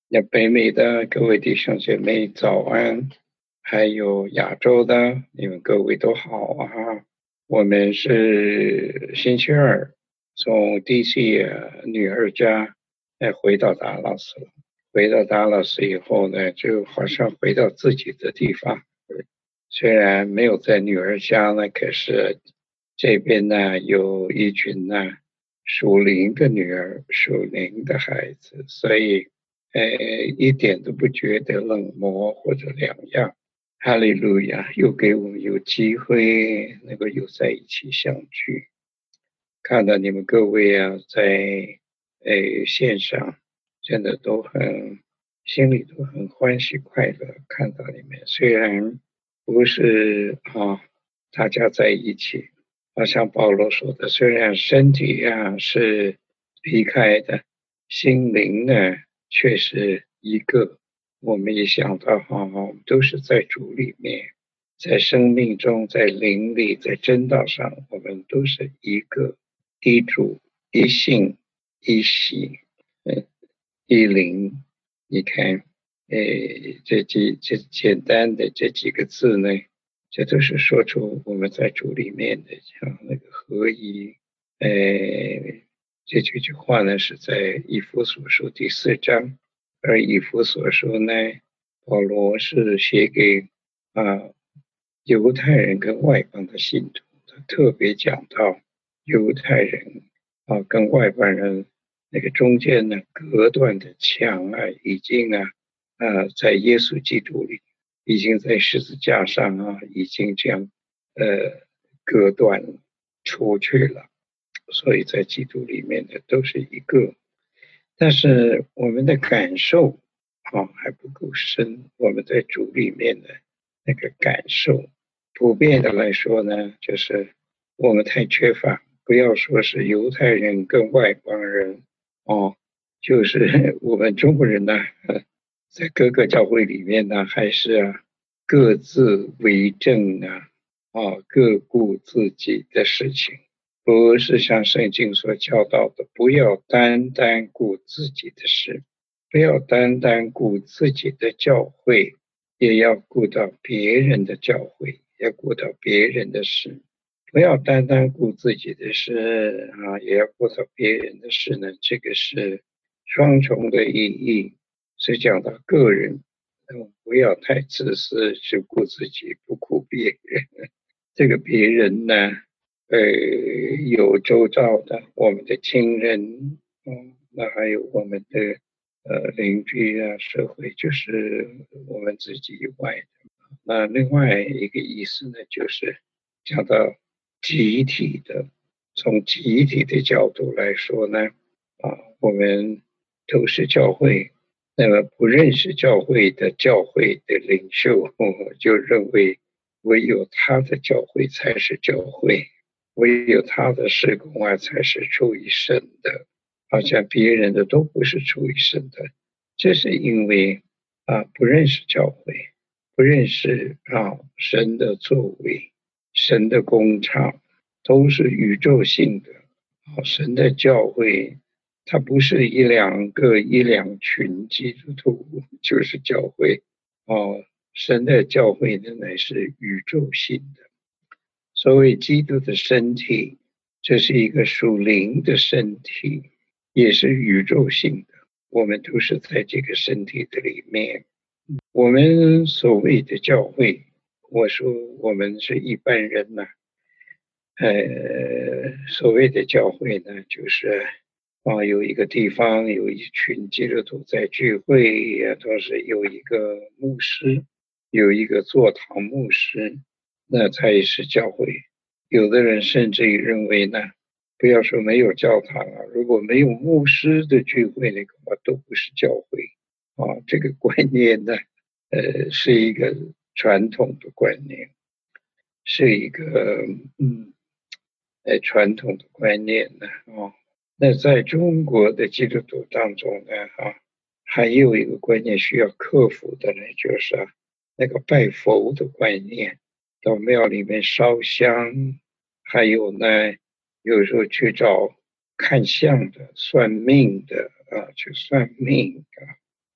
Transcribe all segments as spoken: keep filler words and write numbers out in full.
那北美的各位弟兄姐妹早安，还有亚洲的你们各位都好啊！我们是星期二从 D C 女儿家哎回到达拉斯了。回到达拉斯以后呢，就好像回到自己的地方。虽然没有在女儿家呢，可是这边呢有一群呢属灵的女儿、属灵的孩子，所以呃一点都不觉得冷漠或者两样。哈利路亚，又给我们有机会能够又在一起相聚。看到你们各位啊，在呃线上，真的都很心里都很欢喜快乐。看到你们，虽然不是啊，大家在一起，好像保罗说的，虽然身体啊是离开的，心灵呢却是一个。我们一想到哈，我们都是在主里面，在生命中，在灵里，在真道上，我们都是一个。一主一信一喜，呃，一灵。你看，呃，这几这简单的这几个字呢，这都是说出我们在主里面的像那个合一。呃，这几句话呢是在以弗所书第四章，而以弗所书呢，保罗是写给啊犹太人跟外邦的信徒，他特别讲到。犹太人啊，跟外邦人那个中间呢隔断的墙啊，已经啊啊，在耶稣基督里，已经在十字架上啊，已经这样呃隔断出去了。所以在基督里面的都是一个，但是我们的感受啊还不够深，我们在主里面的那个感受，普遍的来说呢，就是我们太缺乏。不要说是犹太人跟外邦人哦，就是我们中国人呢，在各个教会里面呢，还是啊各自为政啊，啊各顾自己的事情，不是像圣经所教导的，不要单单顾自己的事，不要单单顾自己的教会，也要顾到别人的教会，要顾到别人的事。不要单单顾自己的事啊，也要顾到别人的事呢。这个是双重的意义，是讲到个人，嗯，不要太自私，只顾自己，不顾别人。这个别人呢，呃，有周遭的我们的亲人，嗯，那还有我们的呃邻居啊，社会，就是我们自己以外的。那另外一个意思呢，就是讲到集体的，从集体的角度来说呢，啊，我们都是教会，那么不认识教会的教会的领袖，我就认为唯有他的教会才是教会，唯有他的事工啊才是出于神的，好像别人的都不是出于神的，这是因为啊不认识教会。不认识啊神的作为，神的工厂都是宇宙性的啊，神的教会它不是一两个一两群基督徒就是教会哦，神的教会呢乃是宇宙性的。所谓基督的身体，这是一个属灵的身体，也是宇宙性的，我们都是在这个身体的里面。我们所谓的教会，我说我们是一般人呐、呃，所谓的教会呢，就是啊，有一个地方有一群基督徒在聚会，也同时有一个牧师，有一个座堂牧师，那才是教会。有的人甚至于认为呢，不要说没有教堂啊，如果没有牧师的聚会，那个话都不是教会啊。这个观念呢，呃，是一个传统的观念，是一个嗯。呃传统的观念呢，哦，那在中国的基督徒当中呢，哈、啊，还有一个观念需要克服的呢，就是啊，那个拜佛的观念，到庙里面烧香，还有呢，有时候去找看相的、算命的啊，去算命啊，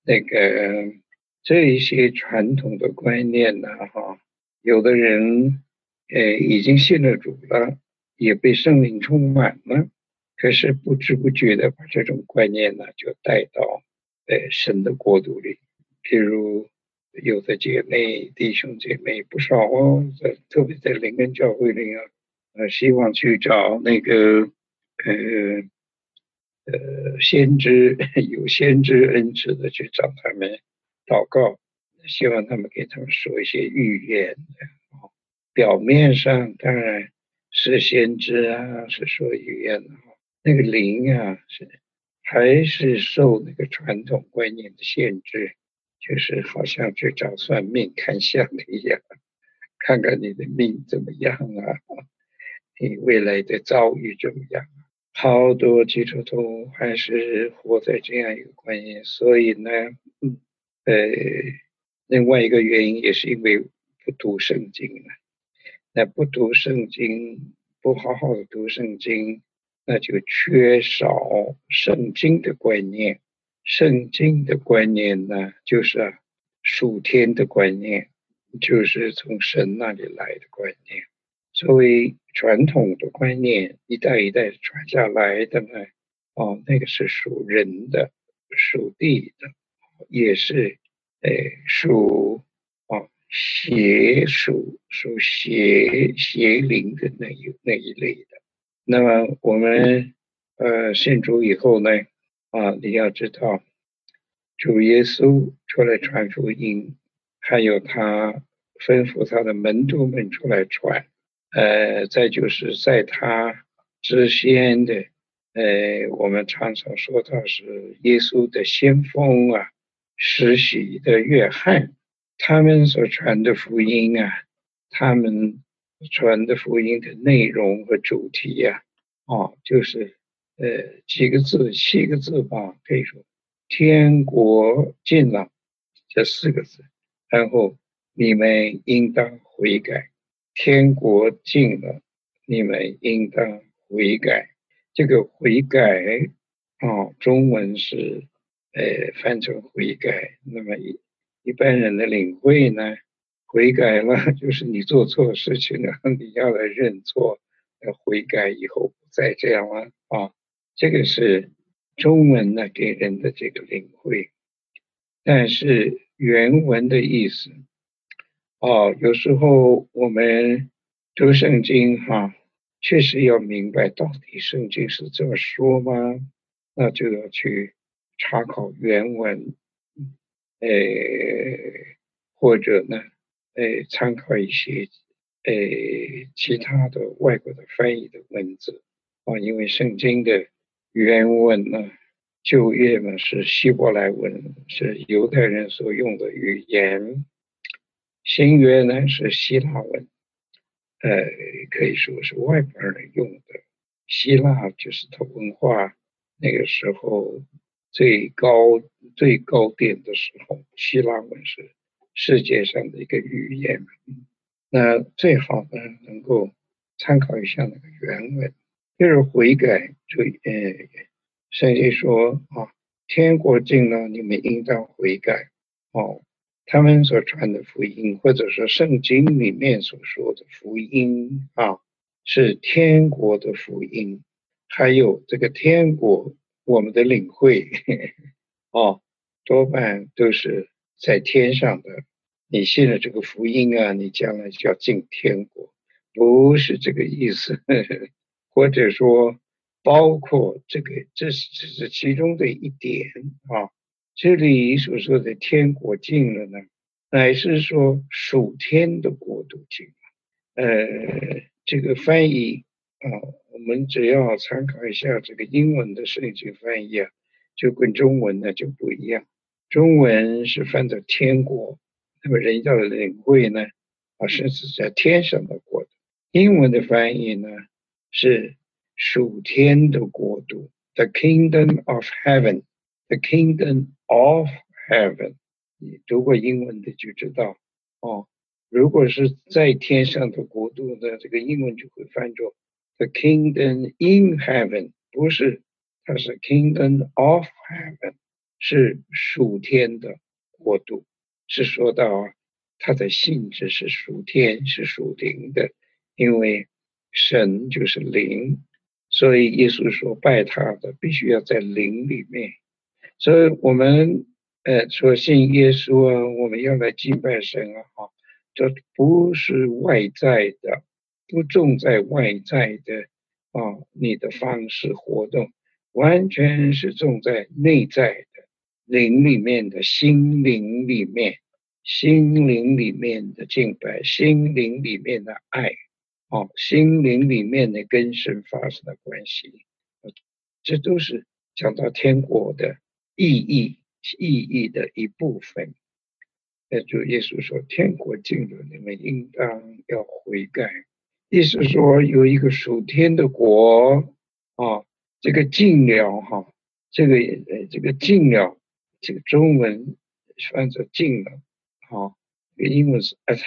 那个这一些传统的观念呢，哈，有的人呃已经信了主了，也被圣灵充满了，可是不知不觉的把这种观念呢就带到呃神的国度里。譬如有的姐妹弟兄姐妹不少哦，在特别在灵恩教会里啊，呃，希望去找那个呃呃先知有先知恩赐的去找他们祷告，希望他们给他们说一些预言。表面上当然是先知啊，是说预言啊，那个灵啊是还是受那个传统观念的限制，就是好像去找算命看相的一样，看看你的命怎么样啊，你未来的遭遇怎么样。好多基督徒还是活在这样一个观念，所以呢，嗯，呃，另外一个原因也是因为不读圣经了。那不读圣经，不好好的读圣经，那就缺少圣经的观念。圣经的观念呢，就是属天的观念，就是从神那里来的观念。作为传统的观念，一代一代传下来的呢，哦，那个是属人的、属地的，也是呃属哦邪属属邪邪灵的那一那一类的。那么我们呃信主以后呢，啊，你要知道，主耶稣出来传福音，还有他吩咐他的门徒们出来传。呃，再就是在他之先的，呃，我们常常说他是耶稣的先锋啊，施洗的约翰，他们所传的福音啊，他们传的福音的内容和主题呀、啊，哦，就是呃几个字，七个字吧，可以说天国近了这四个字，然后你们应当悔改。天国近了，你们应当悔改。这个悔改啊，中文是呃翻成悔改。那么一一般人的领会呢，悔改了就是你做错事情了，你要来认错，呃悔改以后不再这样了啊。这个是中文呢给人的这个领会，但是原文的意思。哦，有时候我们读圣经哈，确实要明白到底圣经是这么说吗？那就要去查考原文，呃，或者呢，呃，参考一些呃其他的外国的翻译的文字啊，因为圣经的原文呢，旧约呢是希伯来文，是犹太人所用的语言。新约呢是希腊文，呃，可以说是外国人用的。希腊就是它文化那个时候最高最高点的时候，希腊文是世界上的一个语言。那最好呢能够参考一下那个原文，就是悔改。就呃，圣经说啊，天国近了，你们应当悔改。哦。他们所传的福音，或者说圣经里面所说的福音啊，是天国的福音。还有这个天国，我们的领会哦，多半都是在天上的。你信了这个福音啊，你将来就要进天国，不是这个意思。或者说，包括这个，这是这是其中的一点啊。这里所说的天国近了呢，乃是说属天的国度近了。呃，这个翻译啊，我们只要参考一下这个英文的圣经翻译啊，就跟中文呢就不一样。中文是翻到天国，那么人要的领会呢，啊是指在天上的国度。英文的翻译呢是属天的国度 ，the kingdom of heaven。The kingdom of heaven， 你读过英文的就知道哦。如果是在天上的国度呢，这个英文就会翻作 the kingdom in heaven， 不是，它是 kingdom of heaven， 是属天的国度，是说到啊，它的性质是属天，是属灵的，因为神就是灵，所以耶稣说拜他的必须要在灵里面。所以我们呃说信耶稣啊，我们要来敬拜神啊，这不是外在的，不重在外在的啊，你的方式活动，完全是重在内在的灵里面的心灵里面，心灵里面的敬拜，心灵里面的爱，哦，心灵里面的跟神发生的关系，这都是讲到天国的意义，意义的一部分。那就耶稣说，天国近了，你们应当要悔改。意思说有一个属天的国啊，这个近了哈，这个呃这个近了，这个中文翻作近了，啊，英文是 at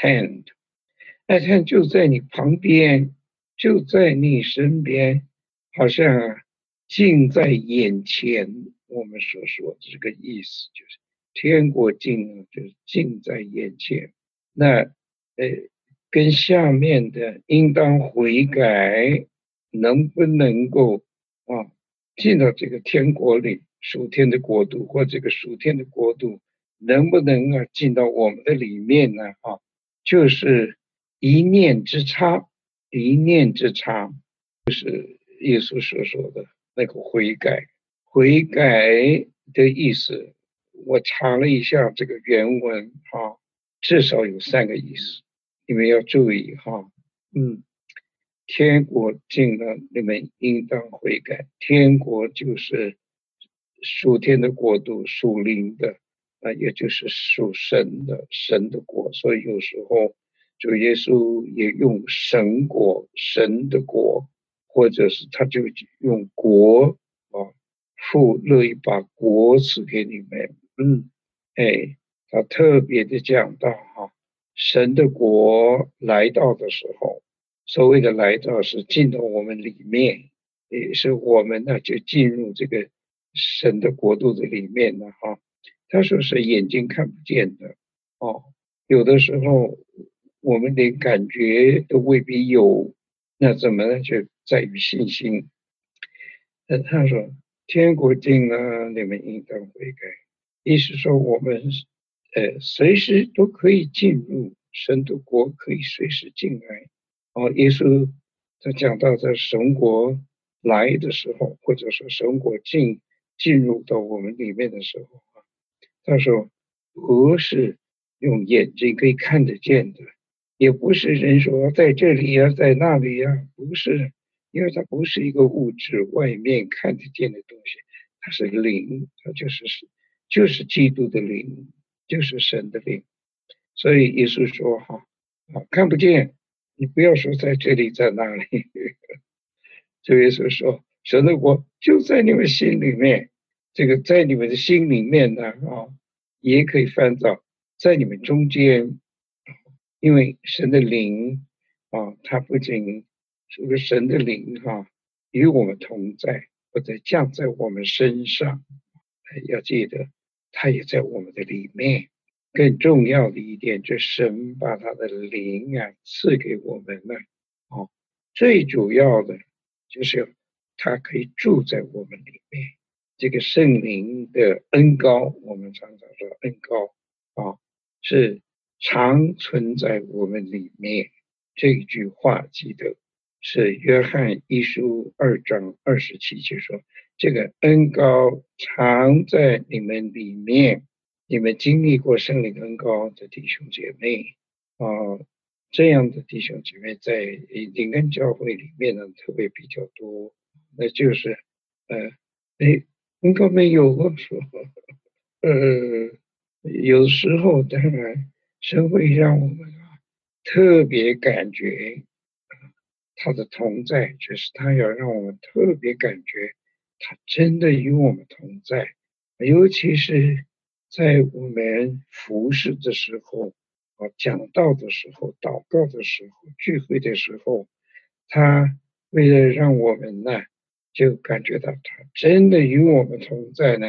hand，at hand 就在你旁边，就在你身边，好像啊近在眼前。我们所说的这个意思就是天国近了，就是近在眼前。那呃，跟下面的应当悔改，能不能够啊进到这个天国里，属天的国度，或这个属天的国度能不能啊进到我们的里面呢？啊，就是一念之差，一念之差，就是耶稣所说的那个悔改。悔改的意思，我查了一下这个原文哈，至少有三个意思，你们要注意哈。嗯，天国近了，你们应当悔改。天国就是属天的国度，属灵的啊，也就是属神的神的国。所以有时候主耶稣也用神国、神的国，或者是他就用国啊。父乐意把国赐给你们，嗯，哎，他特别的讲到哈，神的国来到的时候，所谓的来到是进到我们里面，也是我们呢就进入这个神的国度的里面了哈。他说是眼睛看不见的哦，有的时候我们连感觉都未必有，那怎么呢？就在于信心。那他说天国近了，你们应当悔改。意思说我们呃随时都可以进入神的国，可以随时进来。哦，耶稣他讲到在神国来的时候，或者说神国进进入到我们里面的时候啊，他说不是用眼睛可以看得见的，也不是人说在这里呀、啊，在那里呀、啊，不是。因为它不是一个物质外面看得见的东西，它是灵，它就是就是基督的灵，就是神的灵。所以耶稣说哈啊，看不见，你不要说在这里在那里。就耶稣说，神的国就在你们心里面，这个在你们的心里面呢啊，也可以翻到在你们中间，因为神的灵啊，它不仅这个神的灵哈、啊，与我们同在，或者降在我们身上。要记得，它也在我们的里面。更重要的一点，就是神把他的灵啊赐给我们了。哦，最主要的就是他可以住在我们里面。这个圣灵的恩膏，我们常常说恩膏啊，是常存在我们里面。这句话记得是约翰一书二章二十七节说，这个恩膏常在你们里面。你们经历过圣灵恩膏的弟兄姐妹啊、呃，这样的弟兄姐妹在灵恩教会里面呢特别比较多。那就是呃哎恩膏没有说呃有时候当然神会让我们啊特别感觉他的同在，就是他要让我们特别感觉他真的与我们同在，尤其是在我们服侍的时候啊，讲道的时候，祷告的时候，聚会的时候，他为了让我们呢就感觉到他真的与我们同在呢，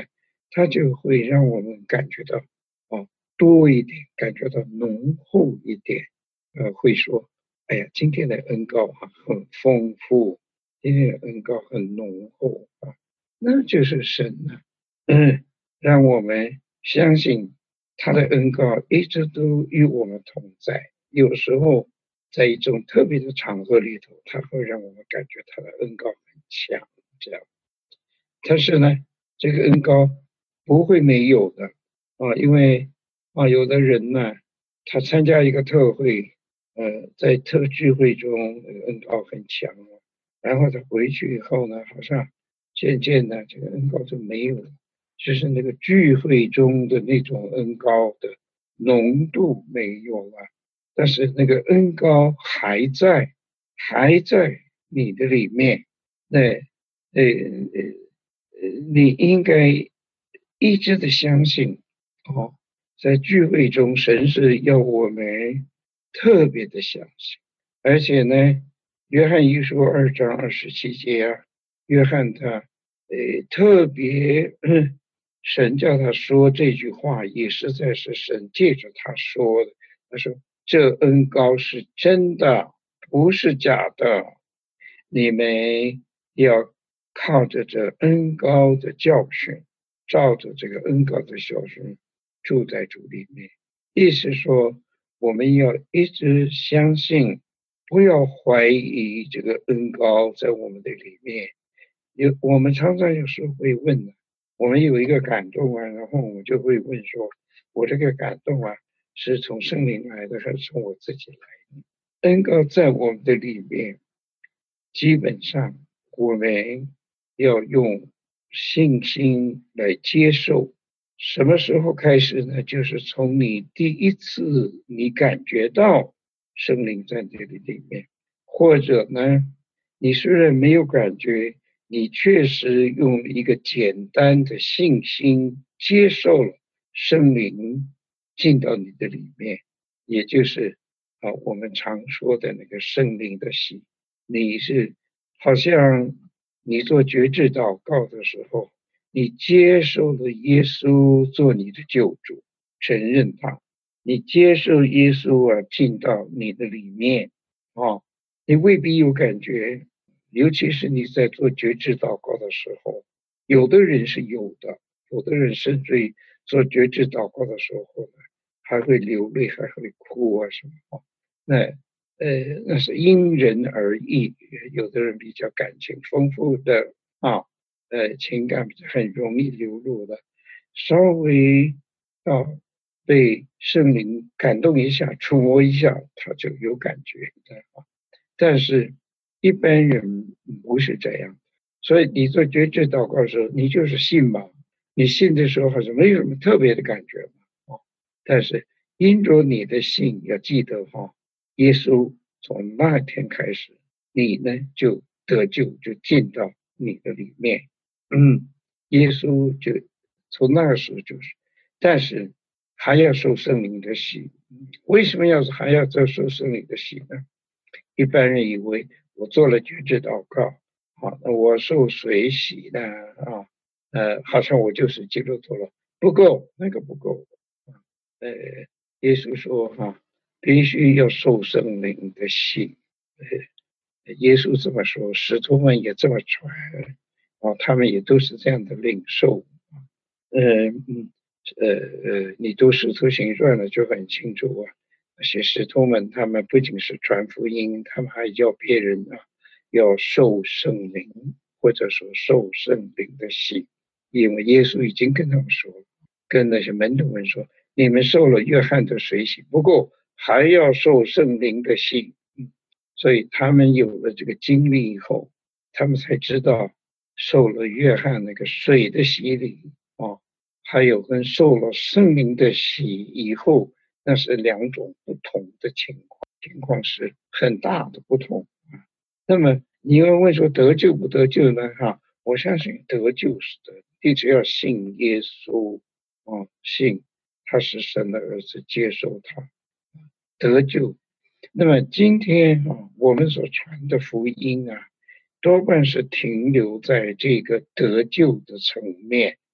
它就会让我们感觉到哦多一点，感觉到浓厚一点，呃，会说，哎呀，今天的恩膏啊很丰富，今天的恩膏很浓厚啊，那就是神呢、嗯，让我们相信他的恩膏一直都与我们同在。有时候在一种特别的场合里头，他会让我们感觉他的恩膏很强，这样。但是呢，这个恩膏不会没有的啊，因为啊，有的人呢，他参加一个特会，呃，在特聚会中，呃恩膏很强，然后他回去以后呢，好像渐渐的这个恩膏就没有了，就是那个聚会中的那种恩膏的浓度没有了，但是那个恩膏还在，还在你的里面，那呃呃。呃，你应该一直的相信，哦，在聚会中，神是要我们特别的相信，而且呢，约翰一书二章二十七节啊，约翰他呃特别，嗯，神叫他说这句话，也实在是神借着他说的。他说：“这恩膏是真的，不是假的。你们要靠着这恩膏的教训，照着这个恩膏的教训住在主里面。”意思说，我们要一直相信，不要怀疑这个恩膏在我们的里面。有我们常常有时候会问，我们有一个感动啊，然后我们就会问说，我这个感动啊，是从圣灵来的，还是从我自己来的？恩膏在我们的里面，基本上我们要用信心来接受。什么时候开始呢？就是从你第一次你感觉到圣灵在这里里面，或者呢，你虽然没有感觉，你确实用一个简单的信心接受了圣灵进到你的里面，也就是啊我们常说的那个圣灵的喜。你是好像你做觉知祷告的时候，你接受了耶稣做你的救主，承认他，你接受耶稣啊进到你的里面啊，你未必有感觉，尤其是你在做觉知祷告的时候，有的人是有的，有的人甚至于做觉知祷告的时候呢，还会流泪，还会哭啊什么，那呃，那是因人而异，有的人比较感情丰富的啊，呃，情感很容易流露的，稍微啊被圣灵感动一下、触摸一下，他就有感觉的啊。但是一般人不是这样，所以你做觉知祷告的时候，你就是信嘛，你信的时候好像没有什么特别的感觉嘛，啊，但是因着你的信，要记得哈。耶稣从那天开始，你呢就得救，就进到你的里面。嗯，耶稣就从那个时候就是，但是还要受圣灵的洗。为什么要还要再受圣灵的洗呢？一般人以为我做了觉知祷告，好，那我受水洗呢啊，呃，好像我就是基督徒了，不够，那个不够。呃，耶稣说哈。必须要受圣灵的洗，呃，耶稣这么说，使徒们也这么传，啊，他们也都是这样的领受，呃嗯呃呃，你读使徒行传了就很清楚啊，那些使徒们他们不仅是传福音，他们还叫别人啊要受圣灵，或者说受圣灵的洗，因为耶稣已经跟他们说了，跟那些门徒们说，你们受了约翰的水洗，不过还要受圣灵的洗，嗯，所以他们有了这个经历以后，他们才知道受了约翰那个水的洗礼啊，还有跟受了圣灵的洗以后，那是两种不同的情况，情况是很大的不同啊。那么你要问说得救不得救呢？哈，我相信得救是得，你只要信耶稣啊，信他是神的儿子，接受他得救。那么今天啊，我们所传的福音啊，多半是停留在这个得救的层面，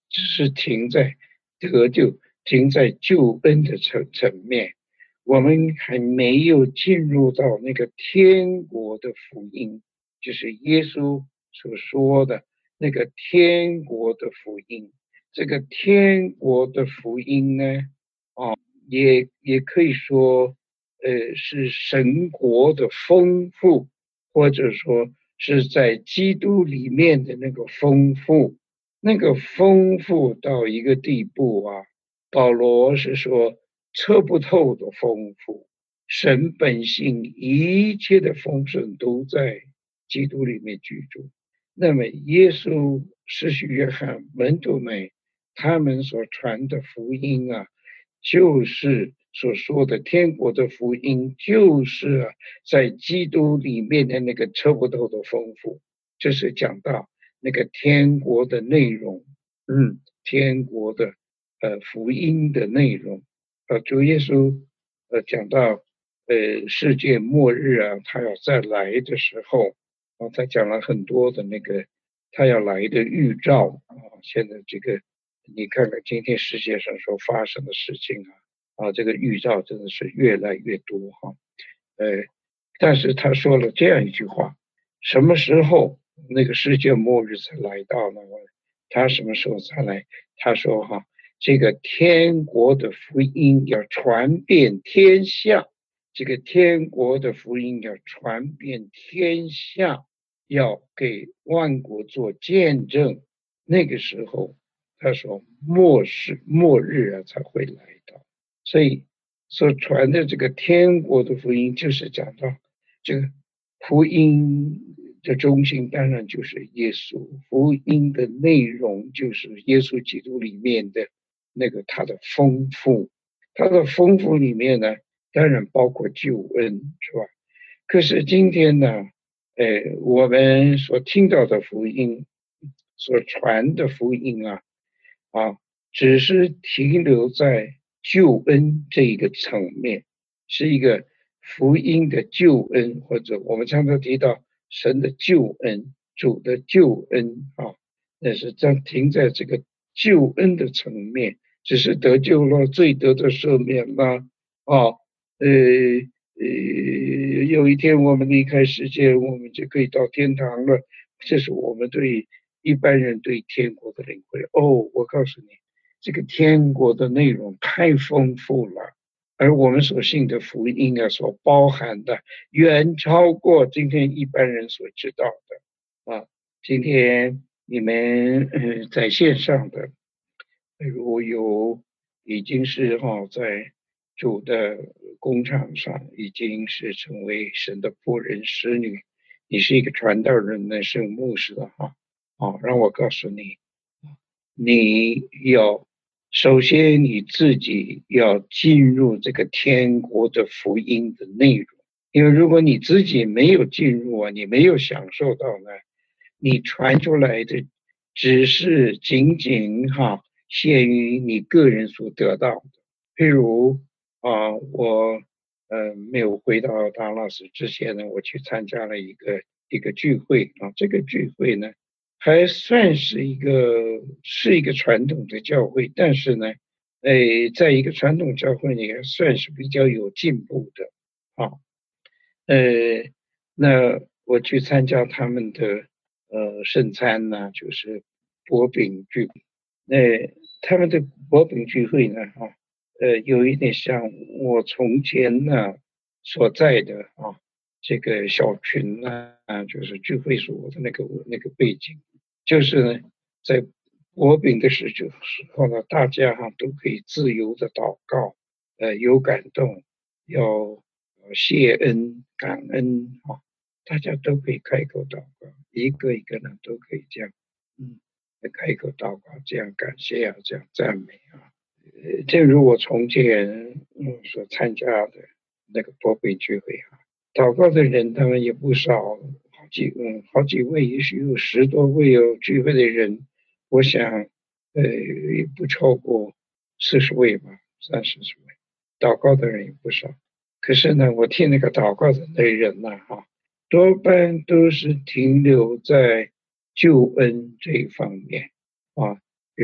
只是停在得救，停在救恩的层层面，我们还没有进入到那个天国的福音，就是耶稣所说的那个天国的福音。这个天国的福音呢，啊，也也可以说，呃，是神国的丰富，或者说是在基督里面的那个丰富，那个丰富到一个地步啊，保罗是说测不透的丰富，神本性一切的丰盛都在基督里面居住。那么耶稣、施洗约翰、门徒们他们所传的福音啊，就是所说的天国的福音，就是啊，在基督里面的那个测不透的丰富。这是讲到那个天国的内容，嗯，天国的呃福音的内容。呃，主耶稣呃讲到呃世界末日啊，他要再来的时候，啊，他讲了很多的那个他要来的预兆啊。现在这个你看看今天世界上所发生的事情啊，啊，这个预兆真的是越来越多哈。呃，但是他说了这样一句话：什么时候那个世界末日才来到呢？他什么时候才来？他说哈，这个天国的福音要传遍天下，这个天国的福音要传遍天下，要给万国做见证。那个时候他说末世末日啊才会来到。所以所传的这个天国的福音就是讲到这个福音的中心当然就是耶稣，福音的内容就是耶稣基督里面的那个他的丰富，他的丰富里面呢当然包括救恩，是吧？可是今天呢呃，我们所听到的福音所传的福音啊啊，只是停留在救恩这一个层面，是一个福音的救恩，或者我们常常提到神的救恩、主的救恩啊，那是在停在这个救恩的层面，只是得救了、罪得的赦免了啊，呃呃，有一天我们离开世界，我们就可以到天堂了。这是我们对一般人对天国的领会。哦，我告诉你，这个天国的内容太丰富了，而我们所信的福音啊，所包含的远超过今天一般人所知道的啊。今天你们呃在线上的，如果有已经是哈、哦、在主的工场上已经是成为神的仆人使女，你是一个传道人呢，是牧师的哈。哦，让我告诉你，你要首先你自己要进入这个天国的福音的内容，因为如果你自己没有进入啊，你没有享受到呢，你传出来的只是仅仅哈限于你个人所得到的。譬如啊，我呃没有回到达拉斯之前呢，我去参加了一个一个聚会啊，这个聚会呢还算是一个是一个传统的教会，但是呢，诶，在一个传统教会里算是比较有进步的啊。呃，那我去参加他们的呃圣餐呢，就是薄饼聚会。那他们的薄饼聚会呢，哈、呃，有一点像我从前呢所在的啊这个小群呢，啊，就是聚会所的那个那个背景，就是呢在薄饼的时时候呢，大家哈、都可以自由的祷告，呃，有感动，要谢恩感恩啊，大家都可以开口祷告，一个一个人都可以这样，嗯，开口祷告，这样感谢啊，这样赞美啊。呃，正如我从前嗯所参加的那个波比聚会啊，祷告的人当然也不少，好几嗯好几位，也许有十多位哦，聚会的人，我想呃也不超过四十位吧，三四十位，祷告的人也不少。可是呢，我听那个祷告的那人呢，哈，多半都是停留在救恩这一方面啊，比如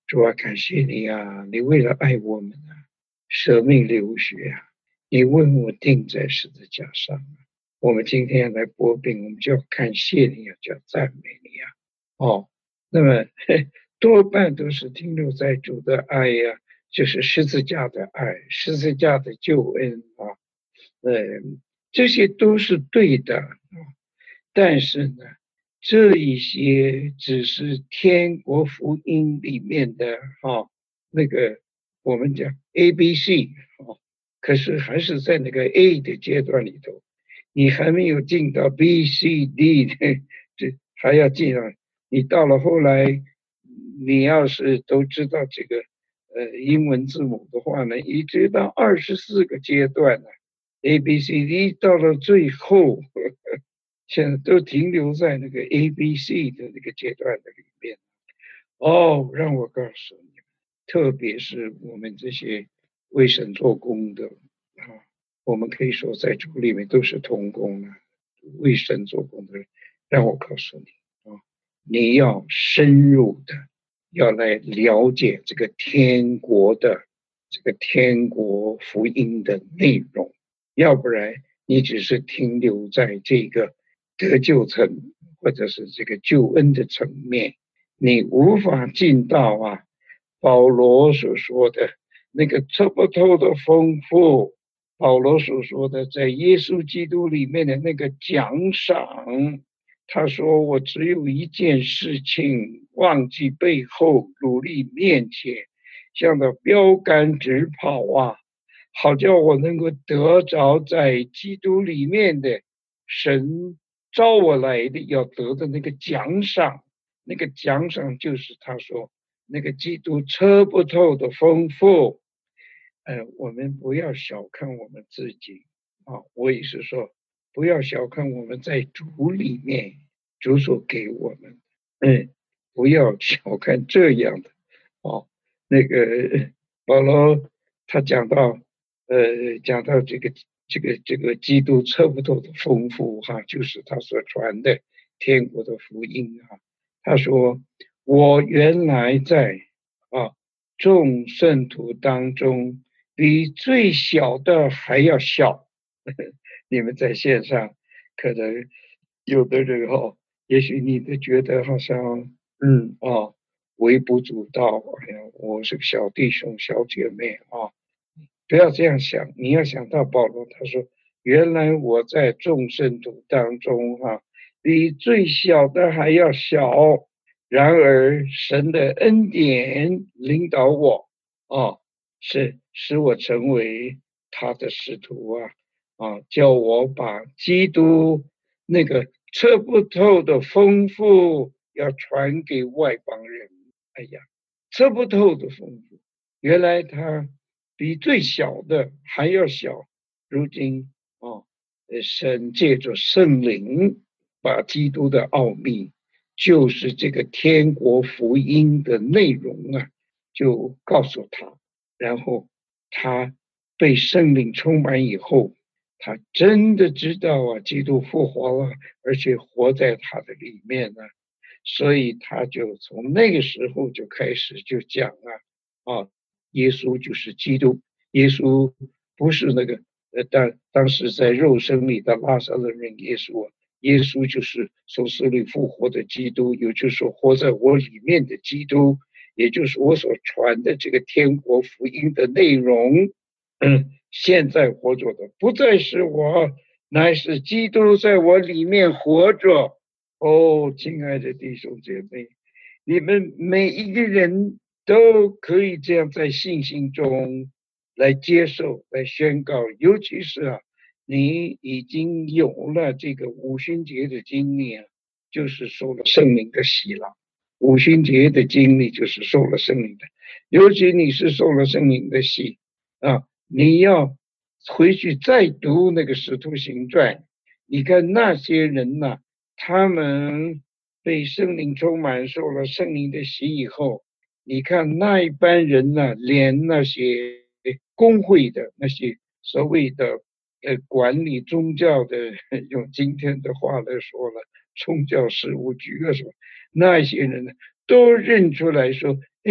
主啊，感谢你啊，你为了爱我们啊，舍命流血啊，你为我钉在十字架上啊。我们今天来播病，我们就要感谢你啊，就要赞美你啊。哦，那么多半都是停留在主的爱呀、啊，就是十字架的爱，十字架的救恩啊，呃，这些都是对的啊。但是呢，这一些只是天国福音里面的哈、那个我们讲 A B C 哦，可是还是在那个 A 的阶段里头，你还没有进到 B C D 的，这还要进啊。你到了后来，你要是都知道这个呃英文字母的话呢，一直到二十四个阶段呢，A B C D 到了最后。呵呵现在都停留在那个 A B C 的那个阶段的里面。哦，让我告诉你们，特别是我们这些为神做工的啊，我们可以说在主里面都是同工啊，为神做工的人，让我告诉你啊，你要深入的要来了解这个天国的这个天国福音的内容，要不然你只是停留在这个得救层或者是这个救恩的层面，你无法进到啊保罗所说的那个测不透的丰富，保罗所说的在耶稣基督里面的那个奖赏。他说我只有一件事情，忘记背后，努力面前，向着标杆直跑啊，好叫我能够得着在基督里面的神招我来的要得的那个奖赏。那个奖赏就是他说那个基督测不透的丰富。呃，我们不要小看我们自己啊！我也是说，不要小看我们在主里面，主所给我们，嗯，不要小看这样的哦。那个保罗他讲到，呃，讲到这个这个这个基督测不透的丰富哈、啊，就是他所传的天国的福音啊。他说：“我原来在啊众圣徒当中。”比最小的还要小。你们在线上可能有的人哦，也许你都觉得好像嗯哦微不足道，哎呀，我是个小弟兄小姐妹啊，不要这样想，你要想到保罗他说，原来我在众圣徒当中哈、啊，比最小的还要小，然而神的恩典领导我啊。是使我成为他的使徒啊啊！叫我把基督那个测不透的丰富要传给外邦人。哎呀，测不透的丰富，原来他比最小的还要小。如今啊，神借着圣灵把基督的奥秘，就是这个天国福音的内容啊，就告诉他。然后他被圣灵充满以后，他真的知道啊，基督复活了，而且活在他的里面呢，所以他就从那个时候就开始就讲啊，啊，耶稣就是基督，耶稣不是那个呃当当时在肉身里的拉撒勒人耶稣，耶稣就是从死里复活的基督，也就是说活在我里面的基督。也就是我所传的这个天国福音的内容。嗯，现在活着的不再是我，乃是基督在我里面活着。哦，亲爱的弟兄姐妹，你们每一个人都可以这样在信心中来接受、来宣告，尤其是啊，你已经有了这个五旬节的经历啊，就是受了圣灵的洗了。五旬节的经历就是受了圣灵的，尤其你是受了圣灵的洗啊，你要回去再读那个使徒行传，你看那些人呐、啊，他们被圣灵充满，受了圣灵的洗以后，你看那一班人呐、啊，连那些工会的那些所谓的呃管理宗教的，用今天的话来说了，宗教事务局啊什么。那些人呢，都认出来说，哎，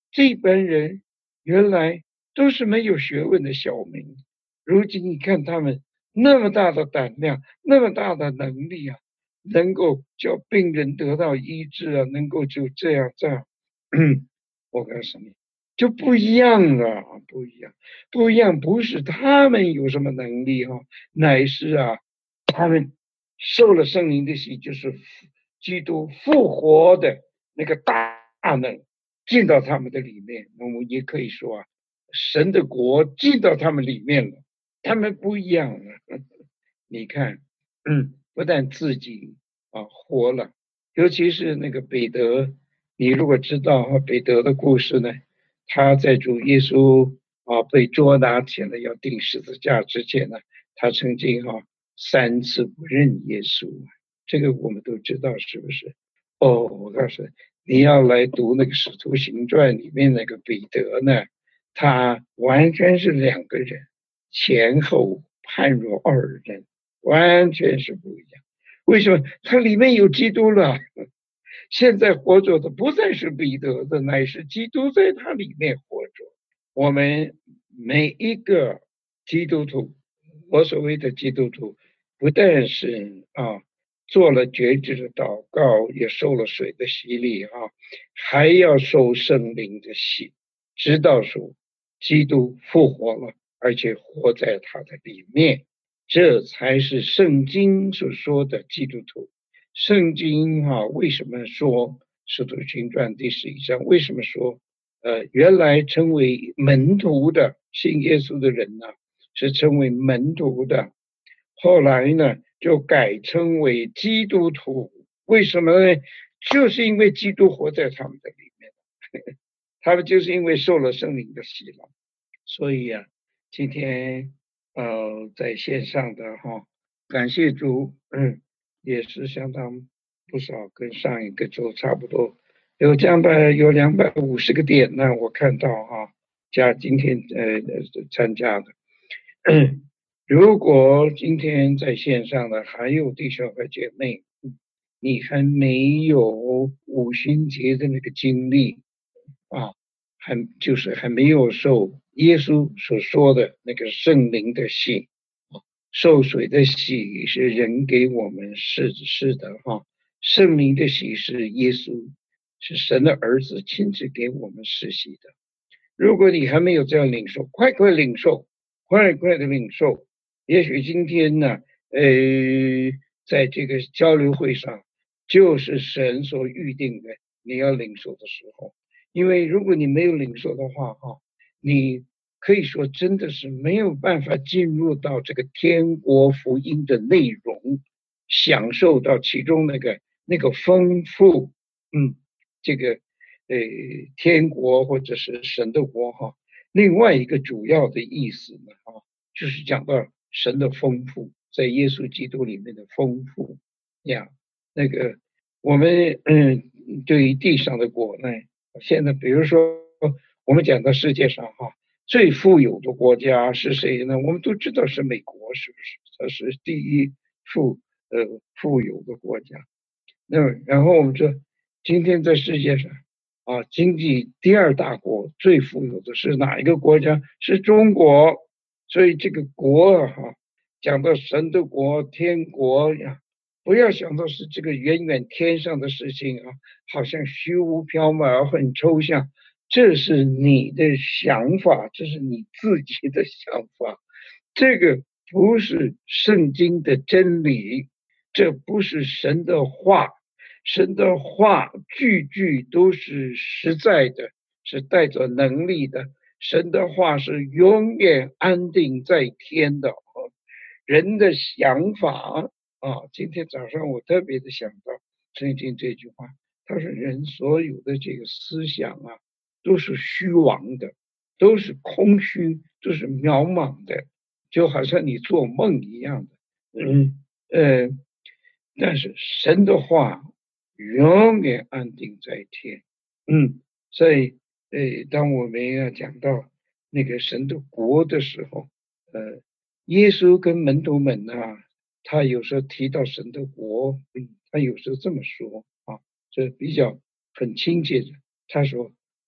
这班人原来都是没有学问的小民，如今你看他们那么大的胆量，那么大的能力啊，能够叫病人得到医治啊，能够就这样这样，嗯，我告诉你，就不一样了，不一样，不一样，不是他们有什么能力哈、啊，乃是啊，他们受了圣灵的洗，就是基督复活的那个大能进到他们的里面。那我也可以说啊，神的国进到他们里面了，他们不一样了。你看，嗯，不但自己啊活了，尤其是那个彼得，你如果知道啊彼得的故事呢，他在主耶稣啊被捉拿起来要钉十字架之前呢，他曾经啊三次不认耶稣，这个我们都知道是不是？哦，我告诉你，你要来读那个《使徒行传》里面那个彼得呢，他完全是两个人，前后判若二人，完全是不一样。为什么？他里面有基督了。现在活着的不再是彼得的，乃是基督在他里面活着。我们每一个基督徒，我所谓的基督徒，不但是啊做了觉知的祷告，也受了水的洗礼啊，还要受圣灵的洗，知道说基督复活了，而且活在他的里面，这才是圣经所说的基督徒。圣经啊，为什么说《使徒行传》第十一章？为什么说呃，原来称为门徒的信耶稣的人呢，是称为门徒的，后来呢就改称为基督徒。为什么呢？就是因为基督活在他们的里面，他们就是因为受了圣灵的洗了。所以啊，今天呃在线上的哈，感谢主，嗯，也是相当不少，跟上一个周差不多，有两百有两百五十个点呢，我看到哈，加今天呃参加的，如果今天在线上的还有弟兄和姐妹，你还没有五旬节的那个经历啊，还就是还没有受耶稣所说的那个圣灵的洗，受水的洗是人给我们是是的哈，圣灵的洗是耶稣是神的儿子亲自给我们实习的。如果你还没有这样领受，快快领受，快快的领受。也许今天呢，呃，在这个交流会上，就是神所预定的你要领受的时候。因为如果你没有领受的话，哈，你可以说真的是没有办法进入到这个天国福音的内容，享受到其中那个那个丰富，嗯，这个呃天国或者是神的国哈。另外一个主要的意思呢，哈，就是讲到神的丰富，在耶稣基督里面的丰富呀。那个我们嗯，对于地上的国呢，现在比如说我们讲到世界上哈最富有的国家是谁呢？我们都知道是美国，是不是？它是第一富呃富有的国家。那然后我们说，今天在世界上啊，经济第二大国最富有的是哪一个国家？是中国。所以这个国啊，哈，讲到神的国、天国呀，不要想到是这个远远天上的事情啊，好像虚无缥缈、很抽象。这是你的想法，这是你自己的想法，这个不是圣经的真理，这不是神的话。神的话句句都是实在的，是带着能力的。神的话是永远安定在天的。人的想法啊，今天早上我特别的想到圣经这句话，他说人所有的这个思想啊，都是虚妄的，都是空虚，都是渺茫的，就好像你做梦一样的。嗯呃，但是神的话永远安定在天。嗯，所以呃，当我们要讲到那个神的国的时候，呃，耶稣跟门徒们呢、啊，他有时候提到神的国，嗯，他有时候这么说啊，这比较很亲切的。他说，呃，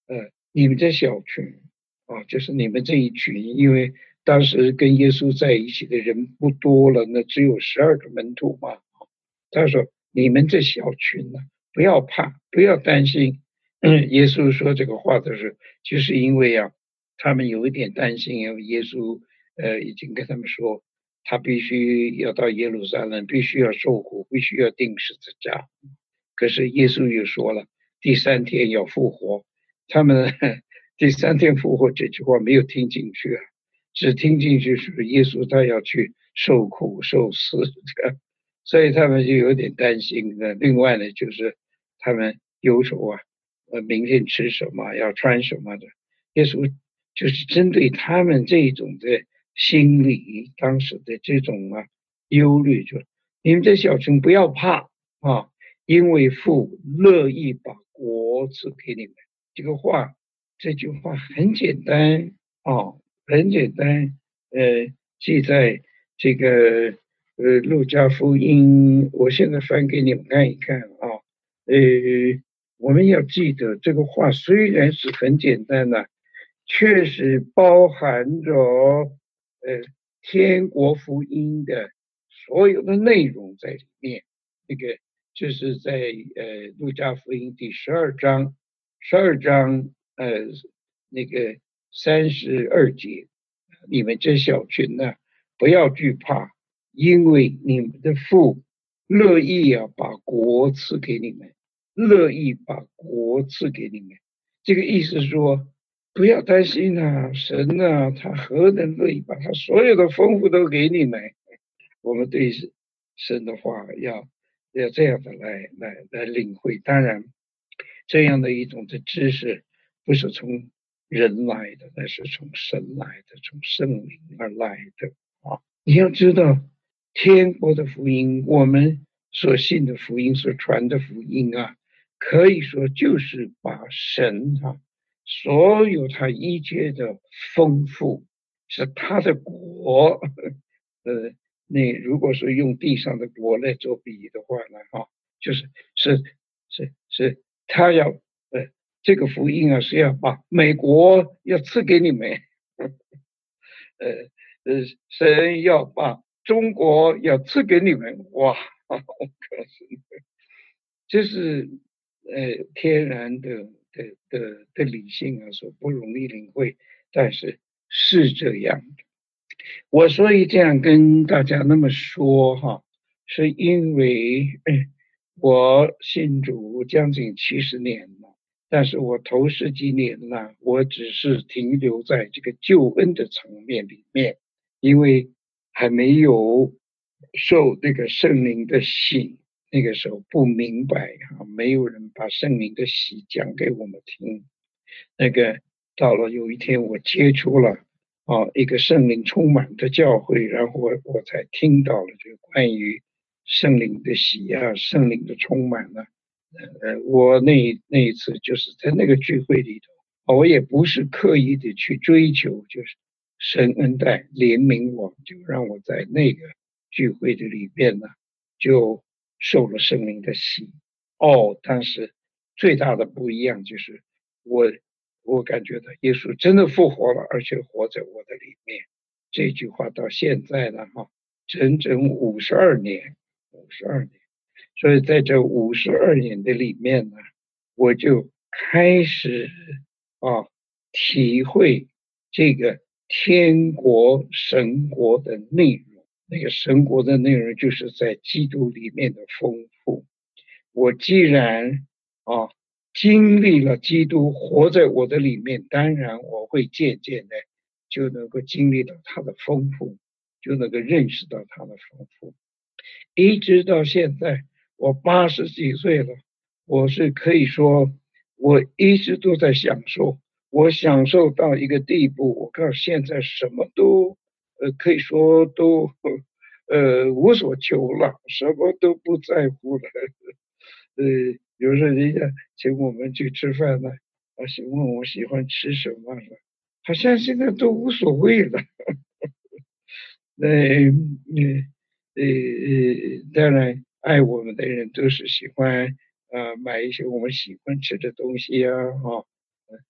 你们这小群啊，就是你们这一群，因为当时跟耶稣在一起的人不多了，那只有十二个门徒嘛。他说：你们这小群呢、啊，不要怕，不要担心。嗯，耶稣说这个话的时候，就是因为啊，他们有一点担心，因为耶稣呃已经跟他们说，他必须要到耶路撒冷，必须要受苦，必须要钉十字架。可是耶稣又说了，第三天要复活。他们第三天复活这句话没有听进去啊，只听进去是耶稣他要去受苦受死的，所以他们就有点担心的。另外呢，就是他们忧愁啊，呃，明天吃什么，要穿什么的。耶稣就是针对他们这种的心理，当时的这种啊忧虑，就你们这小群不要怕啊，因为父乐意把国赐给你们。这个话，这句话很简单啊，很简单。呃，记在这个呃路加福音，我现在翻给你们看一看啊。呃，我们要记得这个话虽然是很简单的，确实包含着呃天国福音的所有的内容在里面。那个就是在呃路加福音第十二章，十二章呃那个三十二节，你们这小群呢，不要惧怕，因为你们的父乐意啊把国赐给你们，乐意把国赐给你们。这个意思是说，不要担心啊，神啊，他何等乐意把他所有的丰富都给你们。我们对神的话要要这样的来来来领会。当然，这样的一种的知识不是从人来的，那是从神来的，从圣灵而来的啊！你要知道，天国的福音，我们所信的福音，所传的福音啊，可以说就是把神啊所有他一切的丰富，是他的国，呃。你如果是用地上的国来做比喻的话呢，哈，就是是是是，他要呃这个福音啊是要把美国要赐给你们，呃呃，神要把中国要赐给你们，哇，可是这是呃天然的的的的理性啊，所不容易领会，但是是这样。我所以这样跟大家那么说哈，是因为我信主将近七十年了，但是我头十几年呢，我只是停留在这个救恩的层面里面，因为还没有受那个圣灵的洗，那个时候不明白哈，没有人把圣灵的洗讲给我们听。那个到了有一天我接触了啊，一个圣灵充满的教会，然后我我才听到了这个关于圣灵的喜啊，圣灵的充满了。呃，我那那一次就是在那个聚会里头，我也不是刻意的去追求，就是神恩待怜悯我，就让我在那个聚会的里边呢，就受了圣灵的洗。哦，但是最大的不一样就是我。我感觉到耶稣真的复活了，而且活在我的里面。这句话到现在呢，哈，整整五十二年，五十二年。所以在这五十二年的里面呢，我就开始啊体会这个天国神国的内容。那个神国的内容就是在基督里面的丰富。我既然啊。经历了基督活在我的里面，当然我会渐渐的就能够经历到他的丰富，就能够认识到他的丰富。一直到现在，我八十几岁了，我是可以说，我一直都在享受，我享受到一个地步，我告诉现在什么都，呃，可以说都，呃，无所求了，什么都不在乎了，呃。比如说人家请我们去吃饭呢，啊，问我喜欢吃什么了，好像现在都无所谓了。那呃呃呃，当然爱我们的人都是喜欢啊、呃、买一些我们喜欢吃的东西啊，哈、哦，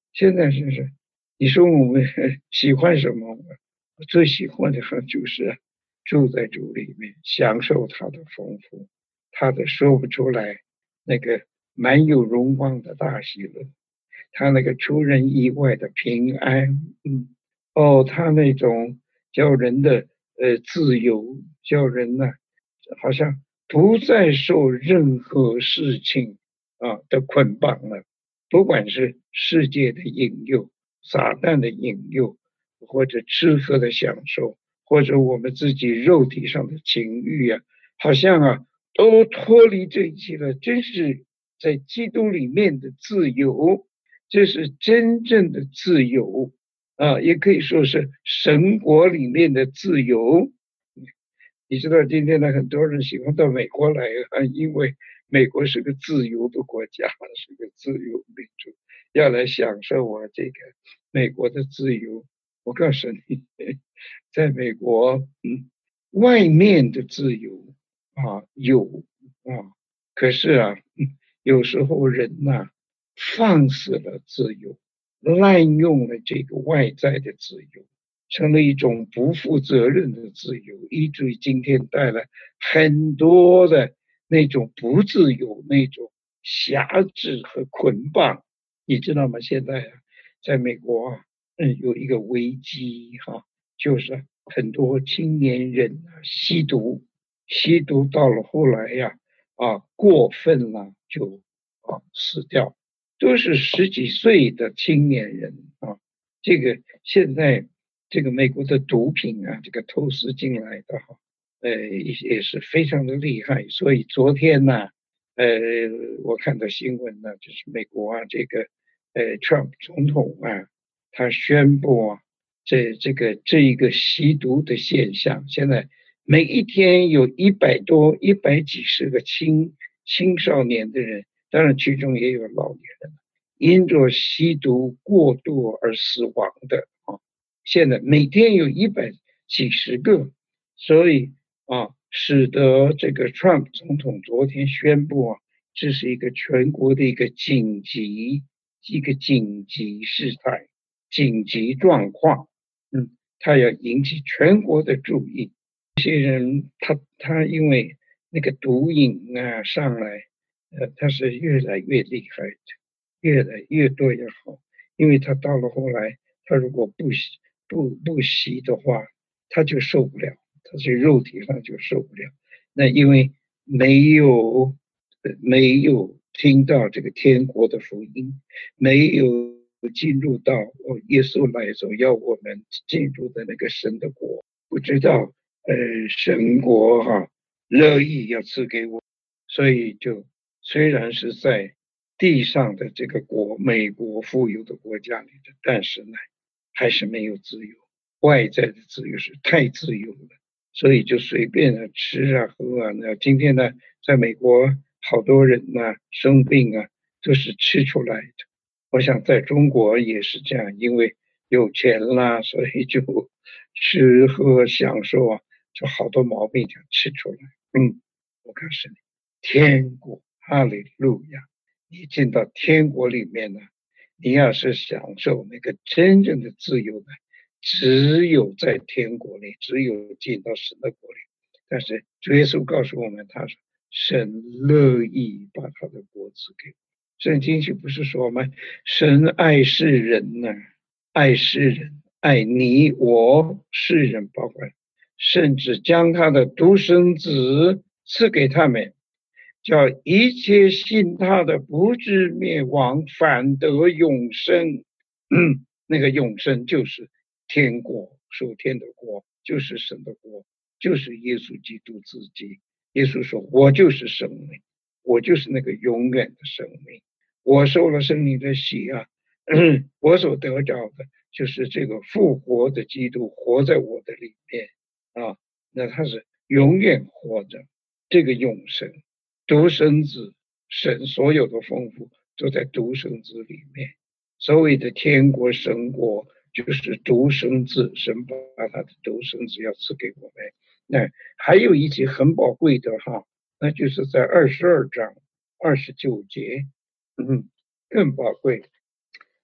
现在是是，你说我们喜欢什么？我最喜欢的哈就是住在主里面，享受它的丰富，它的说不出来那个满有荣光的大喜乐，他那个出人意外的平安，嗯，哦，他那种叫人的呃自由，叫人呢、好像不再受任何事情啊的捆绑了，不管是世界的引诱、撒旦的引诱，或者吃喝的享受，或者我们自己肉体上的情欲啊，好像啊都脱离这一切了，真是在基督里面的自由。这是真正的自由啊，也可以说是神国里面的自由。你知道今天呢，很多人喜欢到美国来啊，因为美国是个自由的国家，是个自由民主，要来享受啊这个美国的自由。我告诉你，在美国，嗯，外面的自由啊有啊，可是啊，嗯有时候人呐、啊放肆了自由，滥用了这个外在的自由，成了一种不负责任的自由，以至于今天带来很多的那种不自由、那种辖制和捆绑。你知道吗？现在啊，在美国啊，嗯，有一个危机哈、啊，就是很多青年人啊吸毒，吸毒到了后来呀、啊，啊过分了就啊死掉。都是十几岁的青年人啊，这个现在这个美国的毒品啊，这个投资进来的哈，呃也是非常的厉害。所以昨天呢，呃，我看到新闻呢，就是美国啊，这个呃，Trump 总统啊，他宣布啊，这这个这一个吸毒的现象，现在每一天有一百多、一百几十个青青少年的人。当然，其中也有老年人，因着吸毒过度而死亡的啊，现在每天有一百几十个，所以啊，使得这个 Trump 总统昨天宣布啊，这是一个全国的一个紧急、一个紧急事态、紧急状况，嗯，他要引起全国的注意。这些人他他因为那个毒瘾啊上来。呃，他是越来越厉害的，越来越多也好，因为他到了后来，他如果不洗不不洗的话，他就受不了，他是肉体上就受不了。那因为没有呃没有听到这个天国的福音，没有进入到哦耶稣来走要我们进入的那个神的国，不知道呃神国哈、乐意要赐给我，所以就。虽然是在地上的这个国，美国富有的国家里的，但是呢，还是没有自由。外在的自由是太自由了，所以就随便的吃啊喝啊。那今天呢，在美国好多人呢生病啊，都是吃出来的。我想在中国也是这样，因为有钱啦，所以就吃喝享受啊，就好多毛病就吃出来。嗯，我告诉你，天国。哈利路亚！你进到天国里面呢，你要是享受那个真正的自由呢，只有在天国里，只有进到神的国里。但是主耶稣告诉我们，他说神乐意把他的国赐给我。圣经岂不是说吗？神爱世人呢，爱世人，爱你我世人，包括甚至将他的独生子赐给他们。叫一切信他的不至灭亡，反得永生。嗯，那个永生就是天国，属天的国，就是神的国，就是耶稣基督自己。耶稣说：“我就是生命，我就是那个永远的生命。我受了生命的洗啊，嗯、我所得着的就是这个复活的基督活在我的里面啊，那他是永远活着，这个永生。”独生子，神所有的丰富都在独生子里面。所谓的天国神国，就是独生子，神把他的独生子要赐给我们。那还有一节很宝贵的哈，那就是在二十二章二十九节，嗯，更宝贵。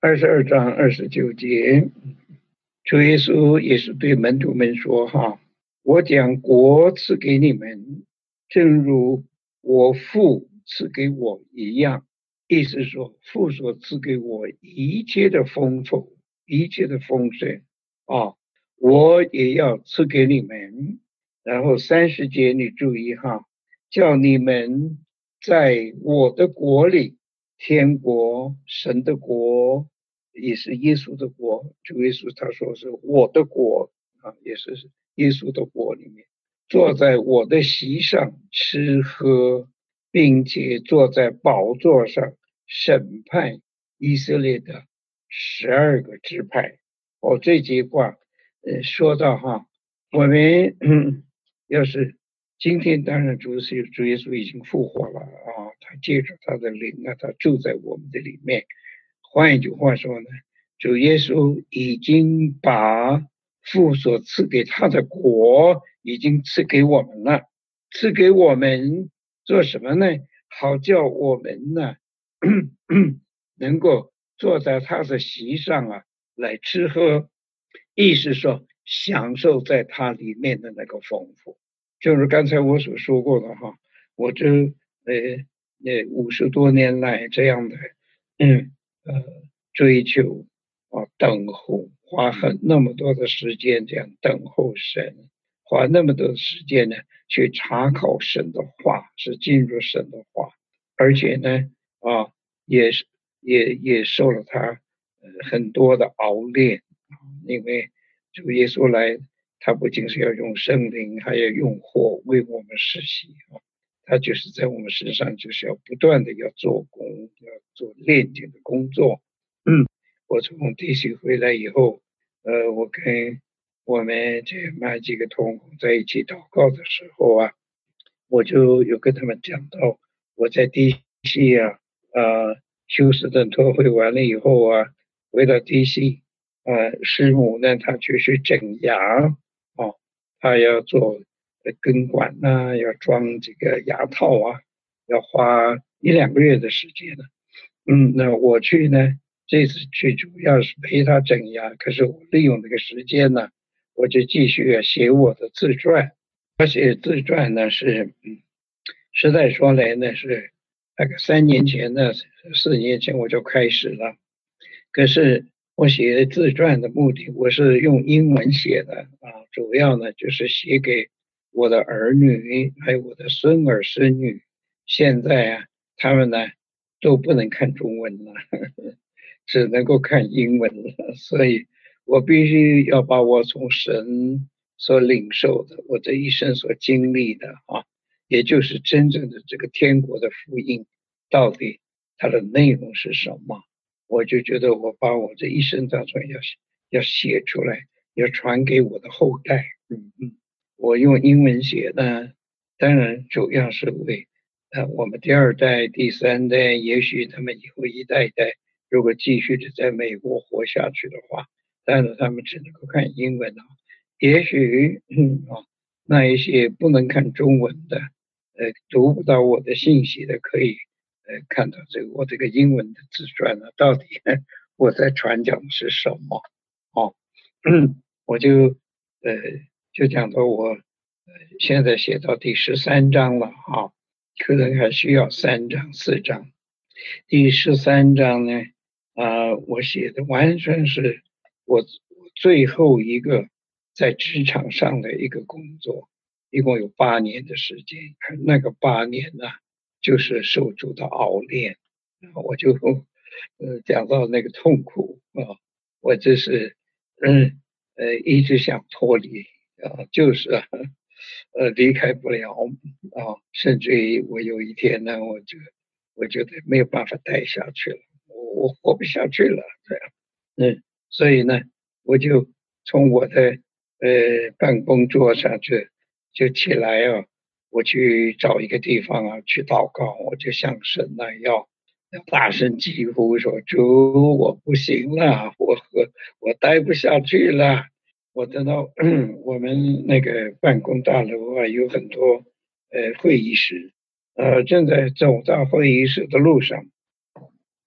二十二章二十九节，主耶稣也是对门徒们说哈，我将国赐给你们，正如我父赐给我一样。意思说，父所赐给我一切的丰富，一切的丰盛啊，我也要赐给你们。然后三十节你注意哈，叫你们在我的国里，天国神的国也是耶稣的国，主耶稣他说是我的国啊，也是耶稣的国里面，坐在我的席上吃喝，并且坐在宝座上审判以色列的十二个支派。哦，这句话呃说到哈，我们、嗯、要是今天当然主是主耶稣已经复活了啊，他借着他的灵啊，他住在我们的里面。换一句话说呢，主耶稣已经把父所赐给他的国已经赐给我们了，赐给我们做什么呢？好叫我们呢能够坐在他的席上啊，来吃喝，意思说享受在他里面的那个丰富。就是刚才我所说过的哈，我这呃呃五十多年来这样的嗯呃追求啊，等候，花很那么多的时间这样等候神，花那么多的时间呢去查考神的话，是进入神的话，而且呢啊也是也也受了他呃很多的熬炼，因为主耶稣来，他不仅是要用圣灵，还要用火为我们实习啊，他就是在我们身上就是要不断的要做工，要做炼净的工作。嗯，我从地区回来以后，呃，我跟我们这那几个同工在一起祷告的时候啊，我就有跟他们讲到，我在地西啊，呃，休斯顿特会完了以后啊，回到地西，呃，师母呢，她就是整牙啊，她要做根管呐、啊，要装这个牙套啊，要花一两个月的时间呢。嗯，那我去呢，这次去主要是陪她整牙，可是我利用这个时间呢，我就继续写我的自传。我写自传呢是，嗯，实在说来呢是大概三年前呢，四年前我就开始了。可是我写自传的目的，我是用英文写的啊，主要呢就是写给我的儿女，还有我的孙儿孙女。现在啊，他们呢都不能看中文了，呵呵，只能够看英文了，所以我必须要把我从神所领受的，我这一生所经历的啊，也就是真正的这个天国的福音，到底它的内容是什么？我就觉得我把我这一生当中要要写出来，要传给我的后代。嗯嗯，我用英文写呢，当然主要是为呃我们第二代、第三代，也许他们以后一代一代如果继续的在美国活下去的话，当然他们只能够看英文啊。也许嗯啊，那一些不能看中文的，呃，读不到我的信息的，可以呃看到这个我这个英文的自传呢，到底我在传讲的是什么？哦，嗯，我就呃就讲到我呃现在写到第十三章了啊，可能还需要三章四章。第十三章呢，啊、呃，我写的完全是我最后一个在职场上的一个工作，一共有八年的时间。那个八年呢，就是受主的熬炼，我就呃讲到那个痛苦啊，我这是嗯呃一直想脱离啊，就是啊呃离开不了啊，甚至于我有一天呢，我就我觉得没有办法待下去了，我我活不下去了，这样，嗯，所以呢，我就从我的呃办公桌上就就起来啊，我去找一个地方啊去祷告，我就向神呢要要大声疾呼说：主，我不行了，我和我待不下去了。我等到我们那个办公大楼啊，有很多呃会议室，呃，正在走到会议室的路上，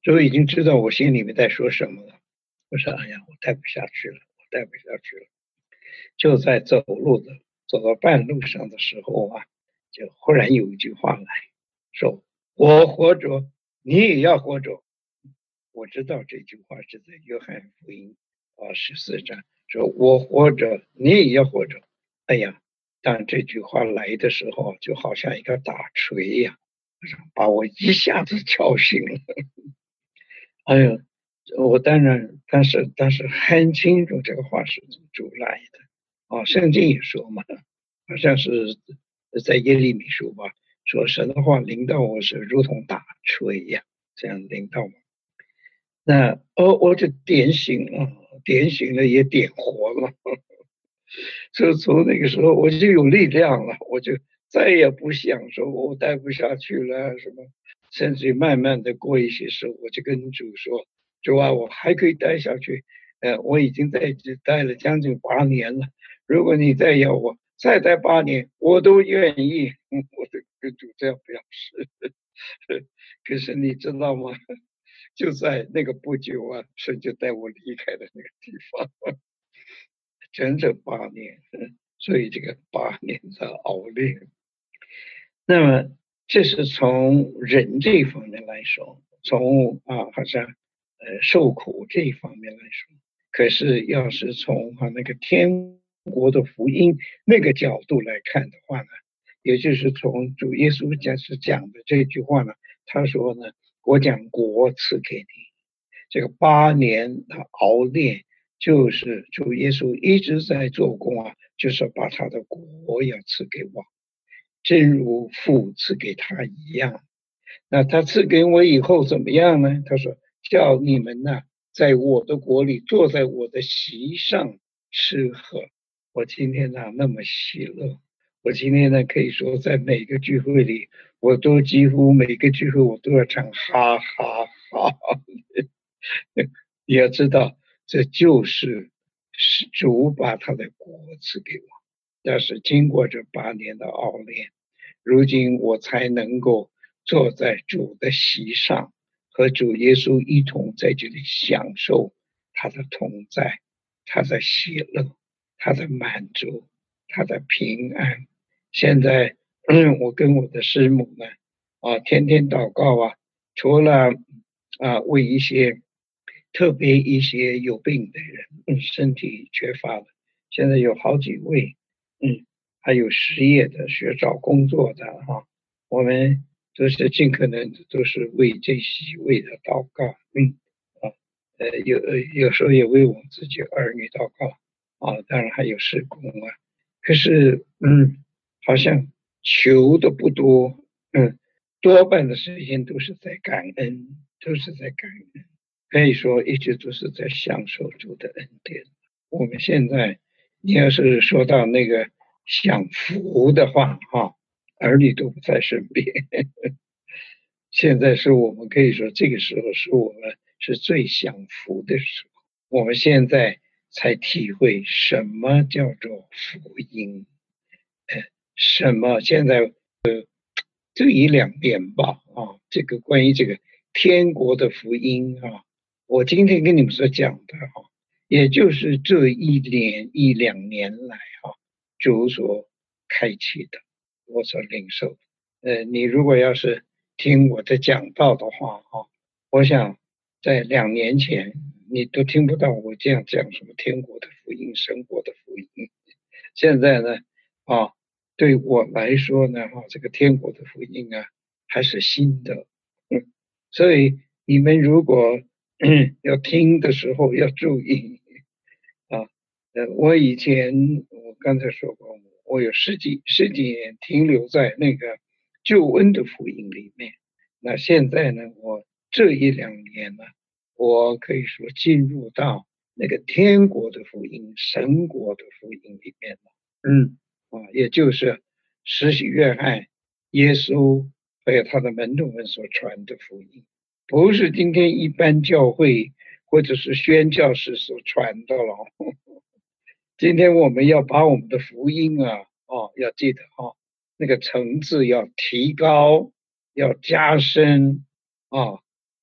主已经知道我心里面在说什么了。我说：“哎呀，我待不下去了，我待不下去了。”就在走路的走到半路上的时候啊，就忽然有一句话来说：“我活着，你也要活着。”我知道这句话是在约翰福音啊十四章说：“我活着，你也要活着。”哎呀，当这句话来的时候，就好像一个大锤呀、啊，把我一下子敲醒了。哎呀，我当然，但是但是很清楚这个话是从主来的啊。圣经也说嘛，好像是在耶利米书吧，说神的话临到我是如同大锤呀，这样临到我。那哦，我就点醒了，点醒了也点活了。所以从那个时候我就有力量了，我就再也不想说我待不下去了什么，甚至慢慢的过一些时候，我就跟主说：“主啊，我还可以待下去，呃，我已经在这待了将近八年了，如果你再要我再待八年，我都愿意。”我就跟主这样表示。可是你知道吗？就在那个不久啊，神就带我离开了那个地方。整整八年，所以这个八年的熬炼。那么这是从人这一方面来说，从啊好像呃受苦这一方面来说，可是要是从啊那个天国的福音那个角度来看的话呢，也就是从主耶稣讲是讲的这句话呢，他说呢，我将国赐给你，这个八年的熬炼。就是主耶稣一直在做工啊，就是把他的国要赐给我，正如父赐给他一样。那他赐给我以后怎么样呢？他说：“叫你们呢、啊，在我的国里，坐在我的席上吃喝。”我今天呢、啊、那么喜乐，我今天呢可以说在每个聚会里，我都几乎每个聚会我都要唱哈哈哈。你要知道。这就是主把他的国赐给我，但是经过这八年的熬炼，如今我才能够坐在主的席上，和主耶稣一同在这里享受他的同在，他的喜乐，他的满足，他的平安。现在、嗯、我跟我的师母呢啊，天天祷告啊，除了啊为一些特别一些有病的人，嗯，身体缺乏的，现在有好几位，嗯，还有失业的、需要找工作的哈，我们都是尽可能都是为这几位的祷告，嗯，啊，呃，有有时候也为我们自己儿女祷告，啊，当然还有事工啊，可是，嗯，好像求的不多，嗯，多半的时间都是在感恩，都是在感恩。可以说一直都是在享受主的恩典。我们现在，你要是说到那个享福的话，哈，儿女都不在身边。现在是我们可以说这个时候是我们是最享福的时候。我们现在才体会什么叫做福音，呃，什么现在呃，这一两年吧，啊，这个关于这个天国的福音啊。我今天跟你们所讲的哈，也就是这一年一两年来哈，主所开启的，我所领受的。呃，你如果要是听我的讲道的话哈，我想在两年前你都听不到我这样讲什么天国的福音、神国的福音。现在呢，啊，对我来说呢，哈，这个天国的福音啊，还是新的，嗯，所以你们如果要听的时候要注意啊！呃，我以前我刚才说过，我有十几十几年停留在那个救恩的福音里面。那现在呢，我这一两年呢，我可以说进入到那个天国的福音、神国的福音里面了。嗯，啊，也就是施洗约翰、耶稣还有他的门徒们所传的福音。不是今天一般教会或者是宣教士所传的了。今天我们要把我们的福音啊，哦，要记得哈、哦，那个层次要提高，要加深啊。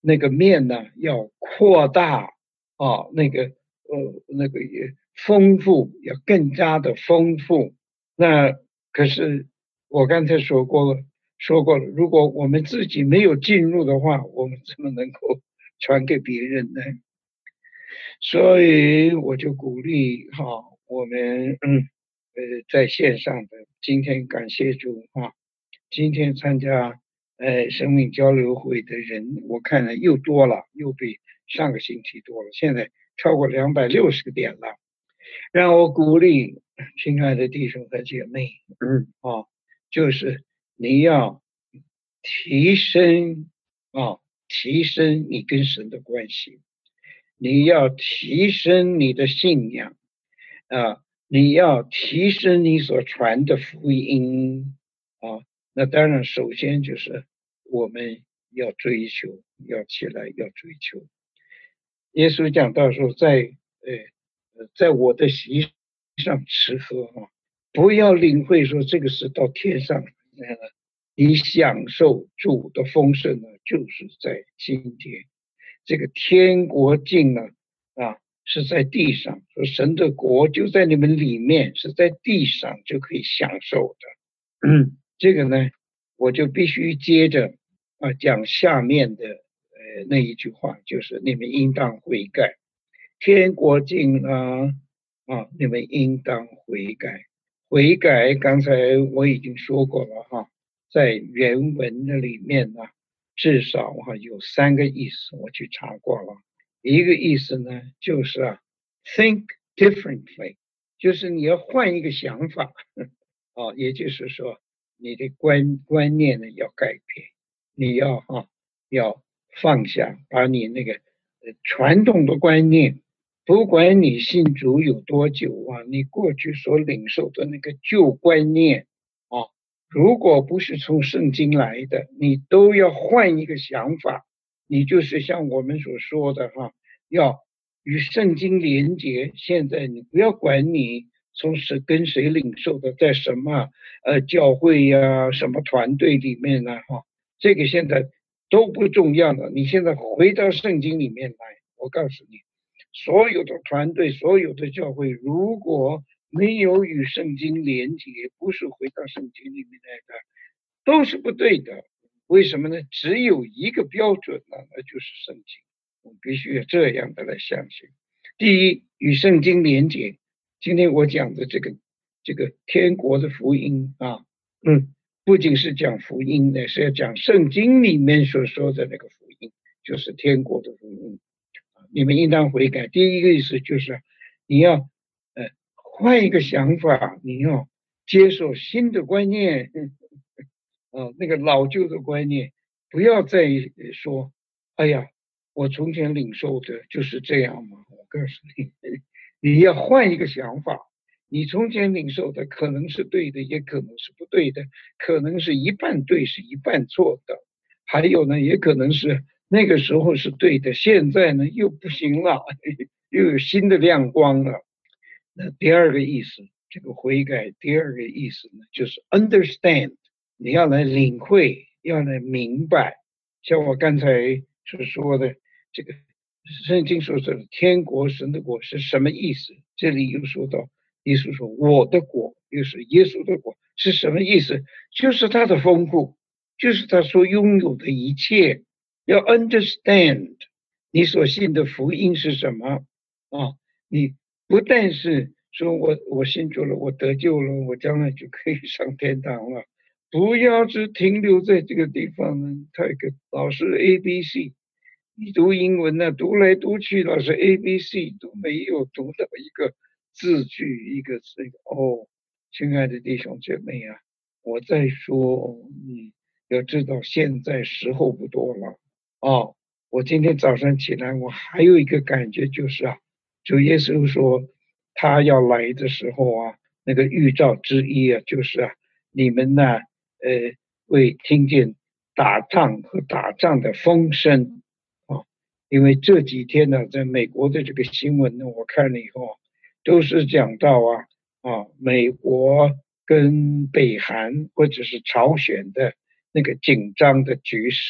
那个面呢要扩大啊，那个呃那个也丰富，要更加的丰富。那可是我刚才说过了，说过了，如果我们自己没有进入的话，我们怎么能够传给别人呢？所以我就鼓励哈，我们嗯呃在线上的今天感谢主哈，今天参加呃生命交流会的人，我看了又多了，又比上个星期多了，现在超过两百六十个点了。让我鼓励亲爱的弟兄和姐妹，嗯啊，就是你要提升啊，提升你跟神的关系。你要提升你的信仰啊，你要提升你所传的福音啊。那当然，首先就是我们要追求，要起来，要追求。耶稣讲到说，在呃，在我的席上吃喝啊，不要领会说这个是到天上，呃，你享受主的丰盛呢，就是在今天。这个天国境呢，啊，是在地上，说神的国就在你们里面，是在地上就可以享受的。嗯，这个呢，我就必须接着啊讲下面的呃那一句话，就是你们应当悔改，天国境啊啊，你们应当悔改。悔改，刚才我已经说过了哈，在原文的里面呢。至少哈有三个意思，我去查过了。一个意思呢，就是啊 ，think differently，就是你要换一个想法，啊，也就是说你的观观念呢要改变，你要哈要放下，把你那个呃传统的观念，不管你信主有多久啊，你过去所领受的那个旧观念啊。如果不是从圣经来的，你都要换一个想法，你就是像我们所说的哈，要与圣经连结。现在你不要管你从谁跟谁领受的，在什么呃教会呀、啊、什么团队里面呢、啊、哈，这个现在都不重要了。你现在回到圣经里面来，我告诉你，所有的团队、所有的教会，如果没有与圣经连接，不是回到圣经里面来的，都是不对的。为什么呢？只有一个标准呢，那就是圣经。我们必须要这样的来相信。第一，与圣经连接。今天我讲的这个这个天国的福音啊，嗯，不仅是讲福音的，是要讲圣经里面所说的那个福音，就是天国的福音。你们应当悔改。第一个意思就是你要呃换一个想法，你要接受新的观念，啊，那个老旧的观念，不要再说，哎呀，我从前领受的就是这样嘛。我告诉你，你要换一个想法。你从前领受的可能是对的，也可能是不对的，可能是一半对，是一半错的，还有呢，也可能是那个时候是对的，现在呢又不行了，又有新的亮光了。那第二个意思，这个悔改，第二个意思呢，就是 understand， 你要来领会，要来明白。像我刚才所说的，这个圣经所说的天国、神的国是什么意思？这里又说到，耶稣说我的国，又是耶稣的国，是什么意思？就是他的丰富，就是他所拥有的一切。要 understand 你所信的福音是什么啊？你不但是说我我信主了，我得救了，我将来就可以上天堂了。不要只停留在这个地方呢。他一个老师 A B C， 你读英文呢、啊，读来读去，老师 A B C 都没有读到一个字句，一个这个哦，亲爱的弟兄姐妹啊，我在说，你要知道现在时候不多了哦。我今天早上起来，我还有一个感觉就是啊，主耶稣说他要来的时候啊，那个预兆之一啊，就是啊，你们呢，呃，会听见打仗和打仗的风声啊。因为这几天呢，在美国的这个新闻呢，我看了以后，都是讲到啊啊，美国跟北韩或者是朝鲜的那个紧张的局势。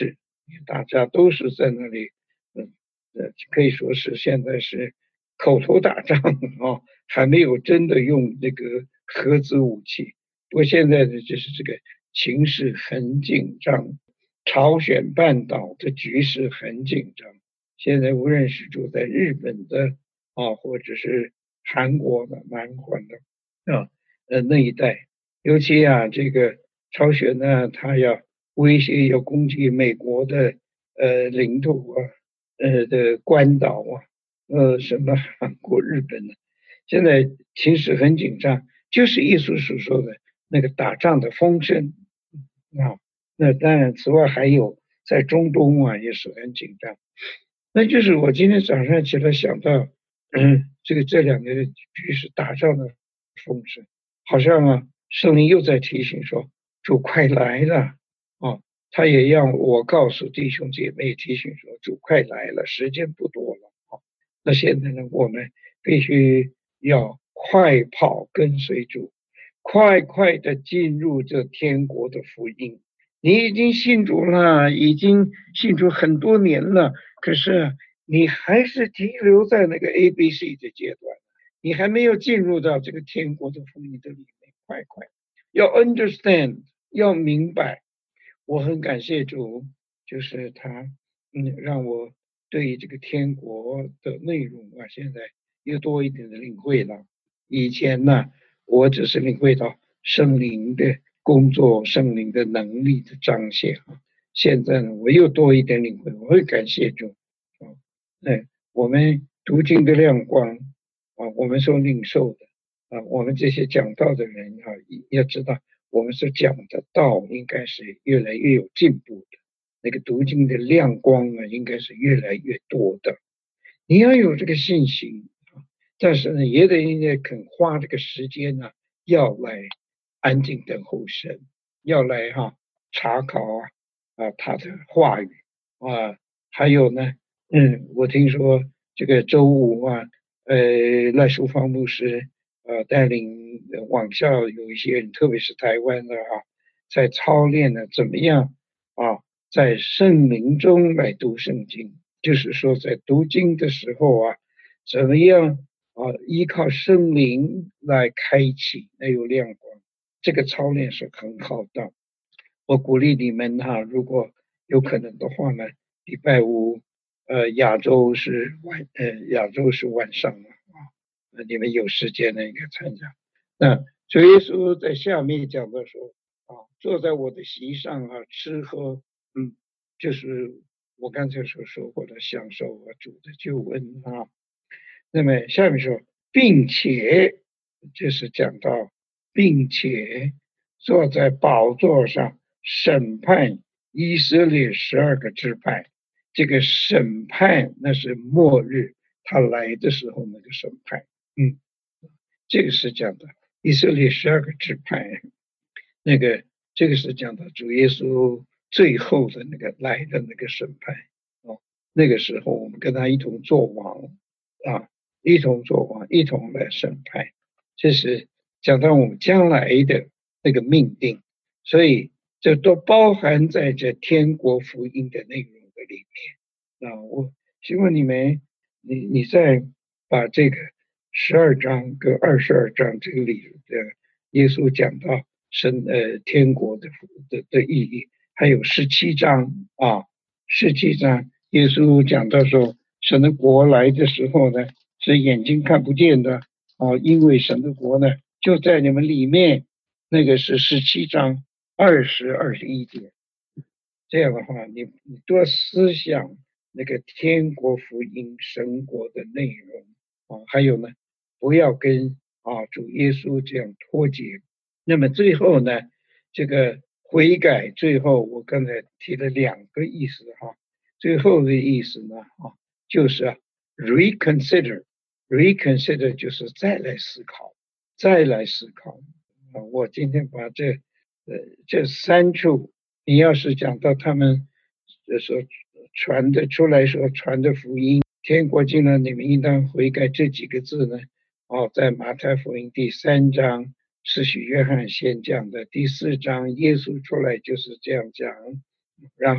大家都是在那里，嗯呃，可以说是现在是口头打仗啊，还没有真的用这个核子武器。不过现在的就是这个情势很紧张，朝鲜半岛的局势很紧张。现在无论是住在日本的啊，或者是韩国的、南韩的啊，呃那一带，尤其啊，这个朝鲜呢，他要威胁要攻击美国的呃领土啊，呃的关岛啊，呃什么韩国、日本的，现在情势很紧张，就是艺术所说的那个打仗的风声啊。那当然，此外还有在中东啊也是很紧张。那就是我今天早上起来想到，嗯，这个这两个局势打仗的风声，好像啊，圣灵又在提醒说，主快来了啊！他也让我告诉弟兄姐妹提醒说，主快来了，时间不多了啊！那现在呢，我们必须要快跑跟随主，快快的进入这天国的福音。你已经信主了，已经信主很多年了，可是你还是停留在那个 A B C 的阶段，你还没有进入到这个天国的福音的里面。快快要 understand， 要明白。我很感谢主，就是他嗯让我对这个天国的内容啊，现在又多一点的领会了。以前呢，我只是领会到圣灵的工作，圣灵的能力的彰显啊。现在呢，我又多一点领会，我会感谢主啊。哎，我们读经的亮光啊，我们所领受的啊，我们这些讲道的人啊，要知道我们所讲的道应该是越来越有进步的，那个读经的亮光啊，应该是越来越多的。你要有这个信心啊，但是呢，也得也肯花这个时间呢、啊，要来安静等候神，要来哈、啊、查考啊啊他的话语啊，还有呢，嗯，我听说这个周五啊，呃，赖淑芳牧师呃带领网校有一些人，特别是台湾的啊，在操练呢，怎么样啊，在圣灵中来读圣经。就是说，在读经的时候啊，怎么样啊，依靠圣灵来开启那有亮光，这个操练是很好的。我鼓励你们哈、啊，如果有可能的话呢，礼拜五，呃，亚洲是晚，呃，亚洲是晚上了啊，那你们有时间呢应该参加。那主耶稣在下面讲的说啊，坐在我的席上啊，吃喝，嗯，就是我刚才所说过的享受啊主的救恩啊。那么下面说，并且就是讲到，并且坐在宝座上审判以色列十二个支派。这个审判那是末日他来的时候那个审判，嗯，这个是讲的以色列十二个支派。那个这个是讲到主耶稣最后的那个来的那个审判哦，那个时候我们跟他一同作王啊，一同作王，一同来审判，这是讲到我们将来的那个命定，所以这都包含在这天国福音的内容的里面啊。我希望你们，你你再把这个十二章跟二十二章这个里的耶稣讲到神呃天国的的的意义，还有十七章啊，十七章耶稣讲到说，神的国来的时候呢，是眼睛看不见的啊，因为神的国呢就在你们里面，那个是十七章二十二十一节。这样的话，你你多思想那个天国福音神国的内容啊，还有呢，不要跟啊主耶稣这样脱节。那么最后呢，这个悔改，最后我刚才提了两个意思哈，最后的意思呢啊，就是 reconsider，reconsider 就是再来思考，再来思考啊。我今天把这呃这三处，你要是讲到他们所传的出来所传的福音，天国进了，你们应当悔改这几个字呢，哦，在马太福音第三章。是许约翰先讲的，第四章耶稣出来就是这样讲，然后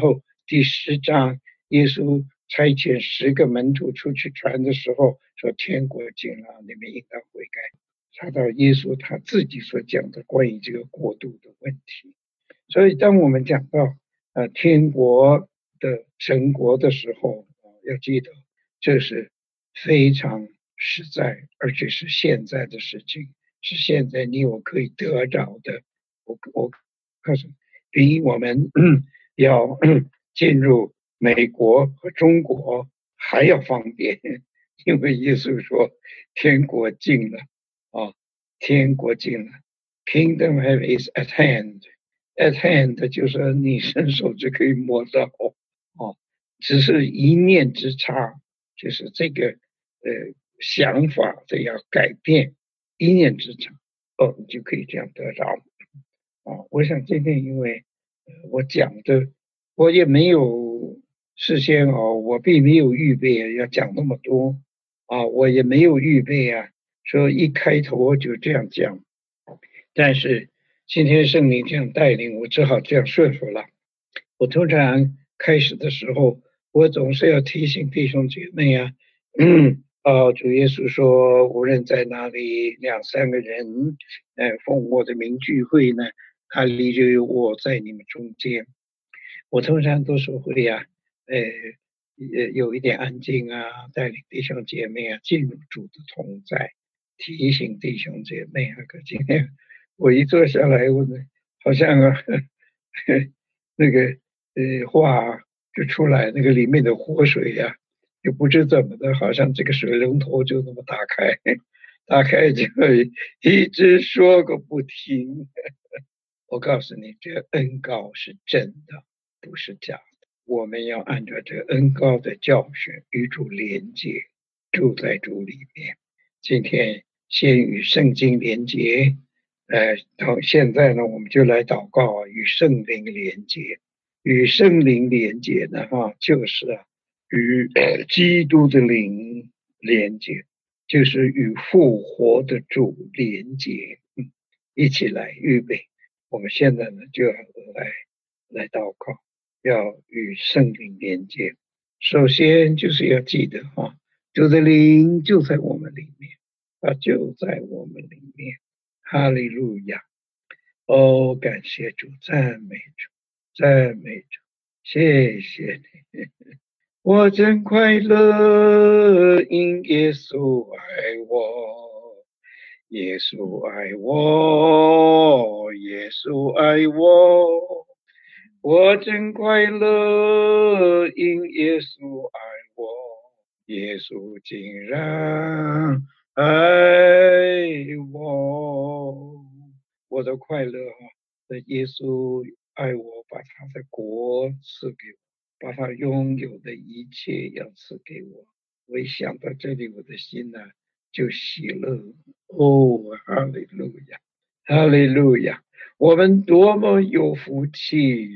第十章，耶稣差遣十个门徒出去传的时候，说天国近了，你们应当悔改。查到耶稣他自己所讲的关于这个国度的问题。所以当我们讲到呃天国的神国的时候，要记得这是非常实在，而且是现在的事情，是现在你我可以得着的。我我告诉你，比我们要进入美国和中国还要方便，因为耶稣说天国近了啊，天国近了 ，Kingdom is at hand。At hand 就是你伸手就可以摸到哦，只是一念之差，就是这个呃想法这样改变，一念之差，哦，你就可以这样得着。啊，我想今天因为呃我讲的，我也没有事先哦，我并没有预备要讲那么多啊，我也没有预备啊，说一开头就这样讲，但是今天圣灵这样带领，我只好这样顺服了。我通常开始的时候，我总是要提醒弟兄姐妹啊，嗯，哦，主耶稣说，无论在哪里，两三个人，呃，奉我的名聚会呢，那里就有我在你们中间。我通常都是会呀、啊，呃，呃，有一点安静啊，带领弟兄姐妹啊进入主的同在，提醒弟兄姐妹啊。可今天我一坐下来，我好像啊，那个呃话就出来，那个里面的活水呀、啊，就不知怎么的，好像这个水龙头就那么打开，打开就一直说个不停。我告诉你，这个恩膏是真的，不是假的。我们要按照这个恩膏的教训与主连接，住在主里面。今天先与圣经连接，呃，到现在呢，我们就来祷告，与圣灵连接。与圣灵连接呢，哈，就是啊，与呃基督的灵连接，就是与复活的主连接。嗯，一起来预备。我们现在呢，就要来来祷告，要与圣灵连接。首先就是要记得哈，主的灵就在我们里面，他就在我们里面。哈利路亚！哦，感谢主，赞美主，赞美主，谢谢你。我真快乐，因耶稣爱我，耶稣爱我，耶稣爱我，我真快乐，因耶稣爱我，耶稣竟然爱我，我的快乐啊！耶稣爱我，把他的国赐给我。把他拥有的一切要赐给我。我一想到这里，我的心呢就喜乐。哦，哈利路亚，哈利路亚！我们多么有福气！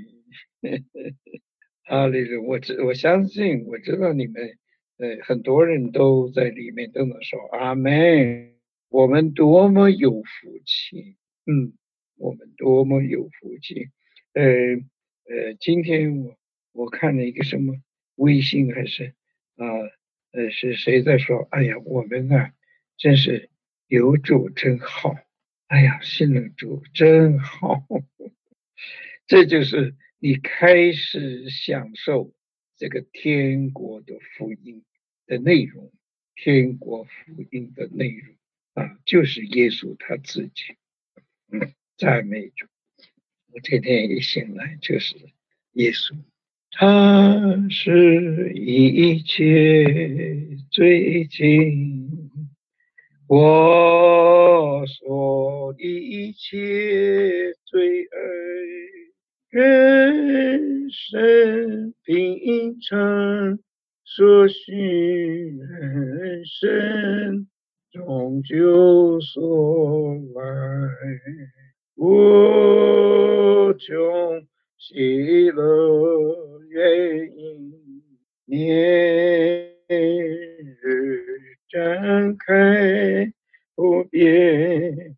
哈利路，我知我相信，我知道你们呃很多人都在里面都能说阿门。我们多么有福气！嗯，我们多么有福气！呃呃，今天我。我看了一个什么微信还是啊 呃, 呃是谁在说？哎呀，我们啊，真是有主真好，哎呀，信了主真好，这就是你开始享受这个天国的福音的内容，天国福音的内容啊，就是耶稣他自己。嗯，赞美主！我今天一醒来就是耶稣。他是一切最近，我所一切最爱，人生平常所需人生终究所来，无穷喜乐原因，年日展开不变，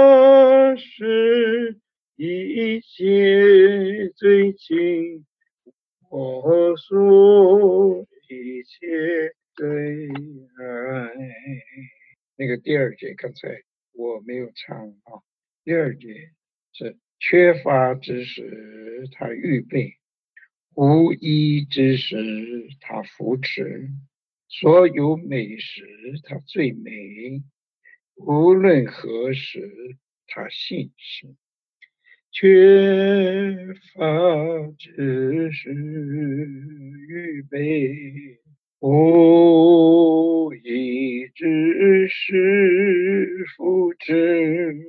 他是一切最亲， 我说一切最爱。那个第二节刚才我没有唱啊，第二节是缺乏之时他预备，无依之时他扶持，所有美食他最美，无论何时他信实。缺乏之时预备，无依之时扶持，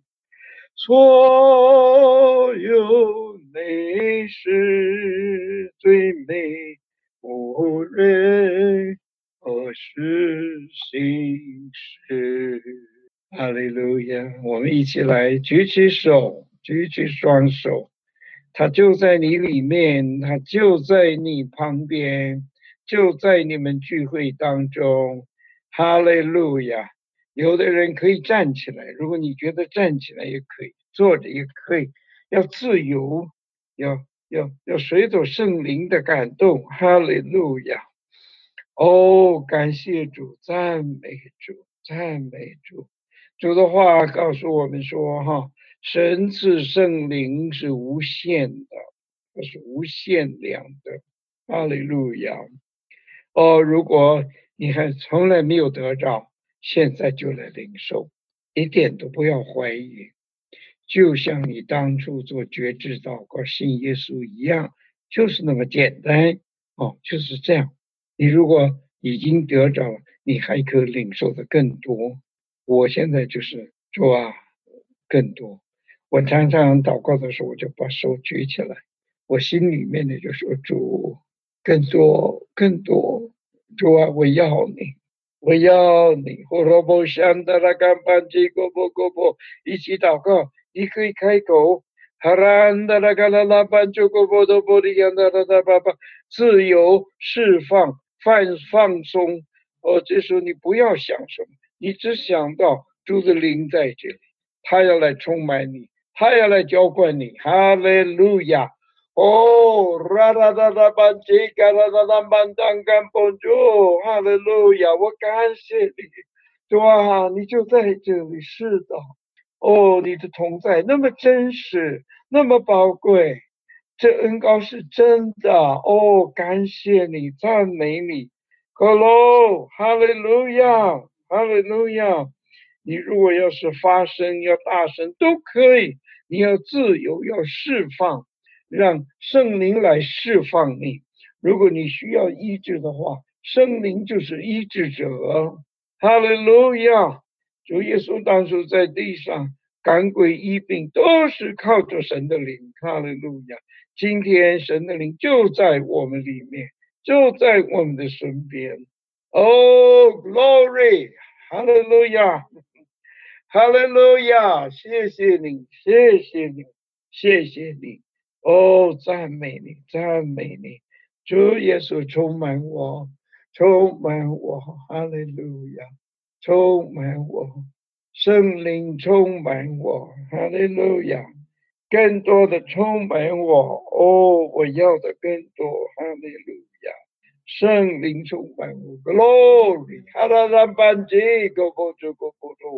所有美事最美，无论何时行事。哈利路亚！我们一起来举起手，举起双手，他就在你里面，他就在你旁边，就在你们聚会当中。哈利路亚！有的人可以站起来，如果你觉得站起来也可以，坐着也可以，要自由，要要要随着圣灵的感动。哈利路亚！哦，感谢主，赞美主，赞美主。主的话告诉我们说，哈，神赐圣灵是无限的，它是无限量的。哈利路亚！哦，如果你还从来没有得着，现在就来领受，一点都不要怀疑，就像你当初做觉知祷告信耶稣一样，就是那么简单。哦，就是这样。你如果已经得着了，你还可以领受的更多。我现在就是主啊，更多。我常常祷告的时候，我就把手举起来，我心里面呢就说主，更多，更多。主啊，我要你，我要你。呼罗波香达拉甘班吉哥波哥波，一起祷告，你可以开口。哈兰达拉嘎拉拉班就哥波多波利亚达拉达巴巴，自由释放。放放松，哦，这时候你不要想什么，你只想到主的灵在这里，他要来充满你，他要来浇灌你。哈利路亚！哦，啦啦啦啦班吉嘎啦啦啦班当干帮助，哈利路亚！我感谢你，主啊，你就在这里，是的，哦，你的同在那么真实，那么宝贵。这恩高是真的哦，感谢你，赞美你，哈喽，哈利路亚，哈利路亚。你如果要是发声，要大声都可以，你要自由，要释放，让圣灵来释放你。如果你需要医治的话，圣灵就是医治者。哈利路亚！主耶稣当初在地上赶鬼医病，都是靠着神的灵。哈利路亚！今天神的灵就在我们里面，就在我们的身边。Oh glory， 哈利路亚，哈利路亚！谢谢你，谢谢你，谢谢你。哦，赞美你，赞美你。主耶稣充满我，充满我，哈利路亚，充满我，圣灵充满我，哈利路亚。更多的充满我，哦，我要的更多，哈利路亚！圣灵充满我 ，Glory， 哈拉拉班吉，go go to go go to，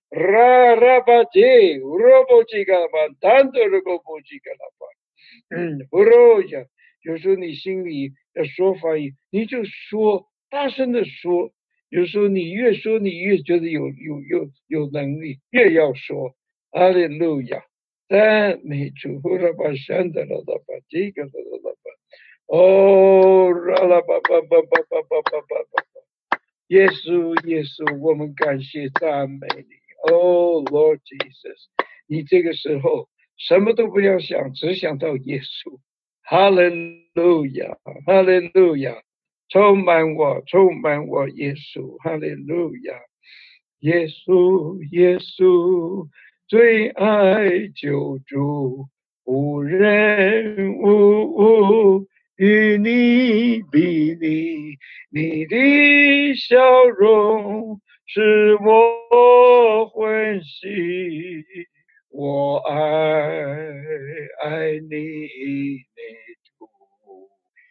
ra ra ba ji， robo ji ga ban， tanto go go ji ga la ban， 嗯，不肉呀，有时候你心里要说发音，你就说，大声的说。有时候你越说，你越觉得有有有有能力，越要说，哈利路亚。赞美主，呼啦吧山的啦啦吧，这个啦啦啦吧，哦，啦啦吧吧吧吧吧吧吧吧吧，耶稣耶稣，我们感谢赞美你，哦 Lord Jesus，你这个时候什么都不要想，只想到耶稣，哈利路亚，哈利路亚，充满我，充满我，耶稣，哈利路亚，耶稣耶稣。最爱救主，无人无物与你比拟，你的笑容使我欢喜，我爱爱你的主，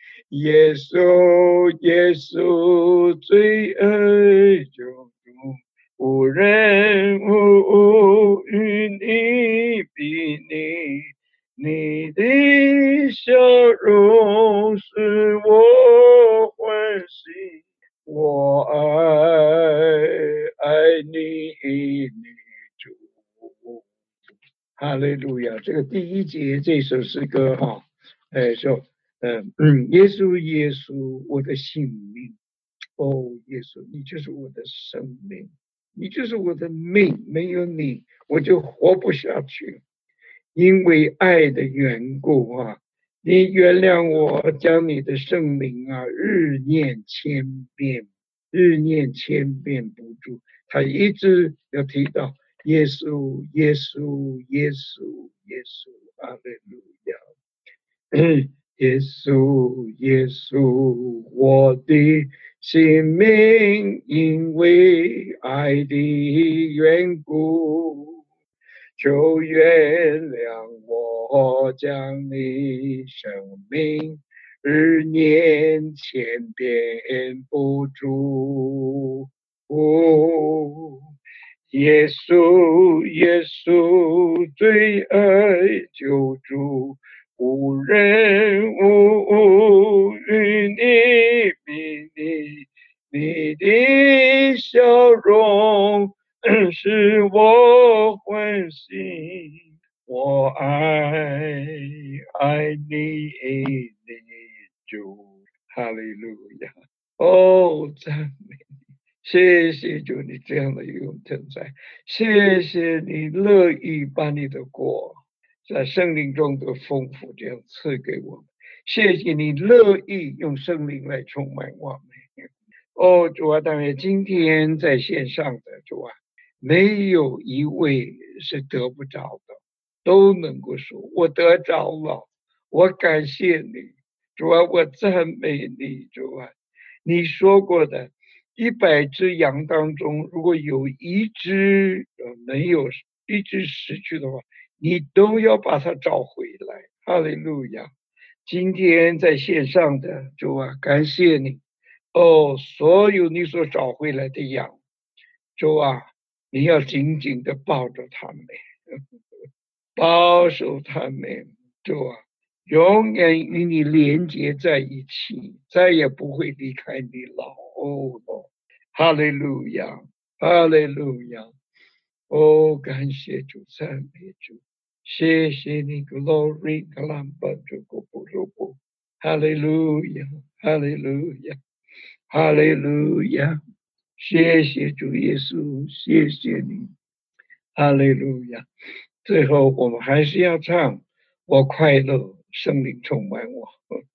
耶稣，耶稣，最爱救主，无人无物与你比拟，你的笑容使我欢喜，我爱爱你，你主。哈利路亚！这个第一节这首诗歌哈，哎说，嗯嗯，耶稣耶稣，我的性命，哦，耶稣，你就是我的生命，你就是我的命，没有你我就活不下去。因为爱的缘故啊，你原谅我，将你的生命啊日念千遍，日念千遍不住。他一直要提到耶稣，耶稣，耶稣，耶稣，哈利路亚。耶稣，耶稣，我的性命因为爱的缘故，就原谅我将你生命日念千遍不住。哦，耶稣，耶稣，最爱救主，无人无物与你比拟，你的笑容使我欢喜，我爱爱你，你主，哈利路亚！哦，赞美你，谢谢主你这样的永存在，谢谢你乐意把你的国在圣灵中的丰富这样赐给我们，谢谢你乐意用圣灵来充满我们。哦，主啊，当然今天在线上的主啊，没有一位是得不着的，都能够说我得着了，我感谢你，主啊，我赞美你，主啊，你说过的一百只羊当中，如果有一只呃没有一只失去的话，你都要把它找回来。哈利路亚！今天在线上的主啊，感谢你哦，所有你所找回来的羊，主啊，你要紧紧的抱着他们，保守他们，主啊，永远与你连接在一起，再也不会离开你了。哦，哈利路亚，哈利路亚！哦，感谢主，赞美主，谢谢你，Glory，格兰巴主古布鲁布，哈利路亚，哈利路亚，哈利路亚！谢谢主耶稣，谢谢你，哈利路亚！最后我们还是要唱，我快乐，生命充满我。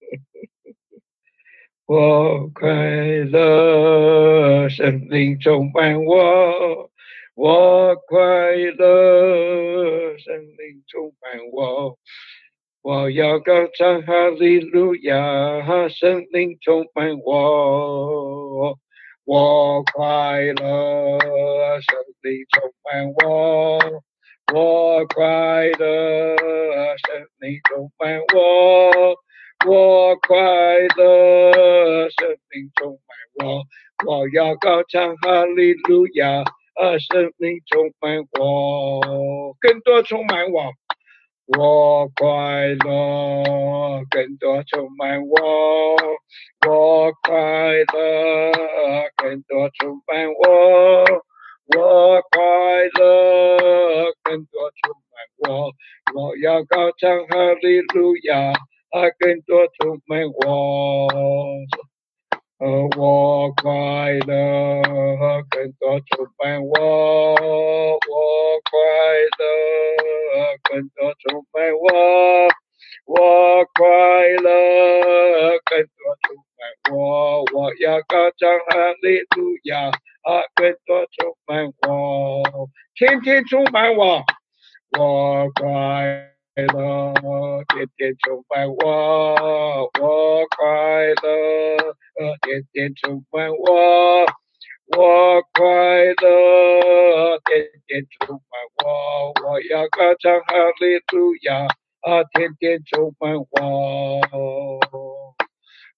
我快乐，生命充满我。我快乐，生命充满我。我要高唱哈利路亚，生命充满我。我快乐，生命充满我。我快乐，生命充满我。我快乐，生命充满我。我要高唱哈利路亚，啊，生命充满我，更多充满我。我快乐，更多充满我。我快乐，更多充满我。我快乐，更多充满我。我要高唱哈利路亚，啊，更多充满我。呃，我快乐，更多充满我。我快乐，更多充满我。我快乐，更多充满我。我要高唱哈利路亚，啊，更多充满我，天天充满我。我快乐，天天充满我。我快乐，天天充满我。我快乐，天天充满我。我要高唱哈利路亚，啊，天天充满我。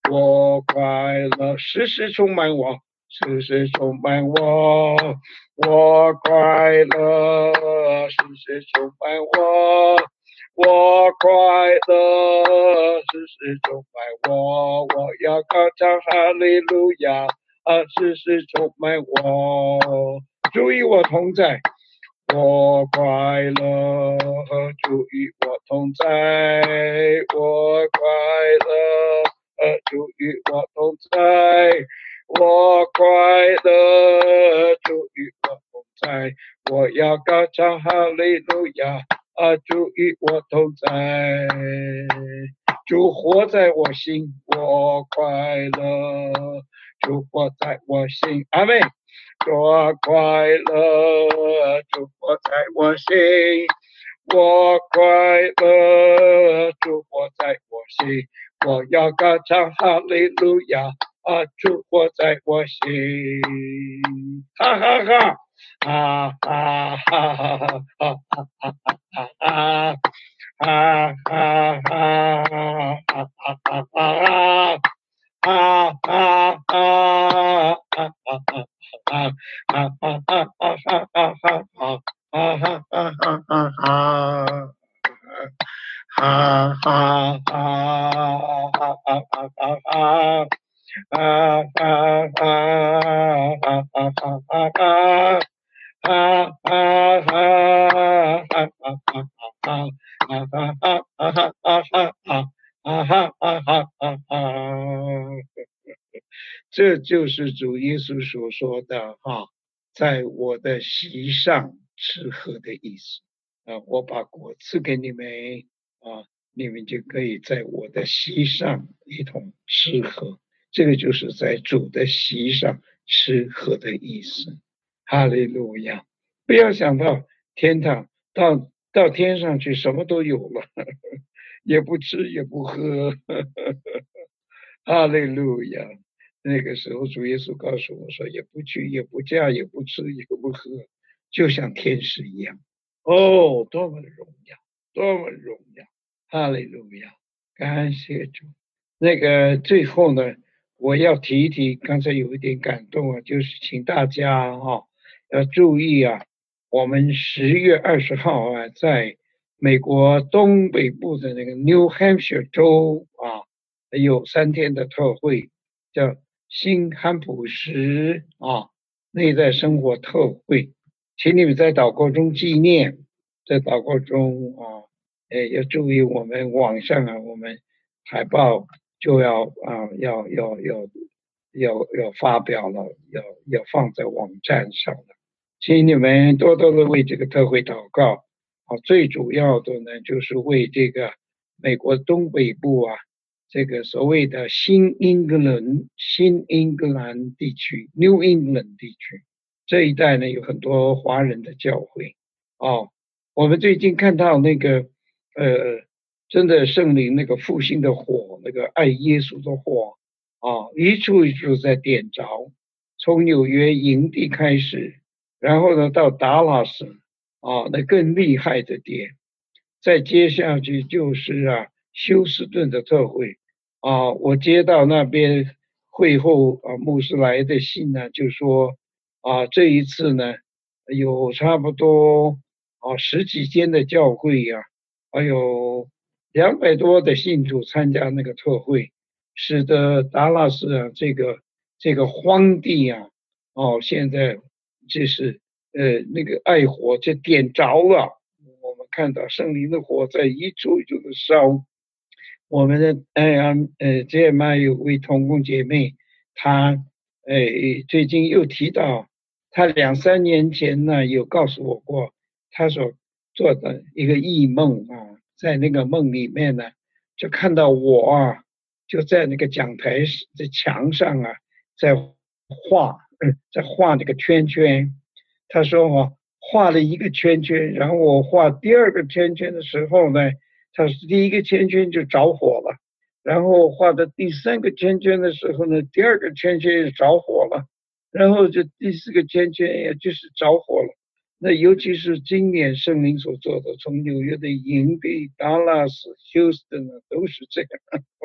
我快乐，时时充满我，时时充满我，我快乐，时时充满我，我快乐，时时充满我，我要高唱哈利路亚，啊，时时充满我，主与我同在。我快乐，主与我同在，我快乐，主与我同在，我快乐，主与我同在，我要高唱哈利路亚，啊，主与我同在，主活在我心，我快乐，主活在我心，阿们。我快乐，主活在我心，我快乐，主活在我心，我要高唱哈利路亚，啊，主活在我心，哈哈哈，哈哈哈哈哈哈哈哈哈哈。啊啊啊啊啊啊啊啊啊啊啊啊！啊啊啊啊啊啊啊啊啊啊啊啊啊啊！哈哈哈哈哈哈哈哈哈！啊啊啊啊啊啊啊！啊啊啊啊啊啊啊啊啊啊啊啊啊啊哈啊哈啊啊！这就是主耶稣所说的哈，在我的席上吃喝的意思啊，我把果赐给你们啊，你们就可以在我的席上一同吃喝，这个就是在主的席上吃喝的意思。哈利路亚！不要想到天堂，到到天上去什么都有了，也不吃也不喝。哈利路亚！那个时候主耶稣告诉我说，也不娶也不嫁也不吃也不喝，就像天使一样。哦，多么荣耀，多么荣耀！哈利路亚！感谢主。那个最后呢，我要提一提，刚才有一点感动啊，就是请大家哈、啊、要注意啊，我们十月二十号啊，在美国东北部的那个 New Hampshire 州啊，有三天的特会，叫新罕普什啊内在生活特会，请你们在祷告中纪念，在祷告中啊，呃，要注意我们网上啊，我们海报就要啊，要要要要要发表了，要要放在网站上了，请你们多多的为这个特会祷告啊，最主要的呢，就是为这个美国东北部啊。这个所谓的新英格兰、新英格兰地区 （New England 地区）这一带呢，有很多华人的教会。哦，我们最近看到那个，呃，真的圣灵那个复兴的火，那个爱耶稣的火，啊，一处一处在点着。从纽约营地开始，然后呢到达拉斯，啊，那更厉害的点。再接下去就是啊。休斯顿的特会啊，我接到那边会后啊，牧师来的信呢，就说啊，这一次呢有差不多啊十几间的教会呀、啊，还有两百多的信徒参加那个特会，使得达拉斯啊这个这个荒地啊，哦，现在就是呃那个爱火就点着了，我们看到圣灵的火在一处一处的烧。我们的哎呀呃，这嘛有位同工姐妹，她呃最近又提到，她两三年前呢有告诉我过，她所做的一个异梦啊，在那个梦里面呢，就看到我啊，就在那个讲台的墙上啊，在画，嗯，在画那个圈圈。她说我画了一个圈圈，然后我画第二个圈圈的时候呢。它是第一个圈圈就着火了，然后画的第三个圈圈的时候呢，第二个圈圈也着火了，然后就第四个圈圈也就是着火了。那尤其是今年圣灵所做的，从纽约的营地、达拉斯、休斯顿呢，都是这样。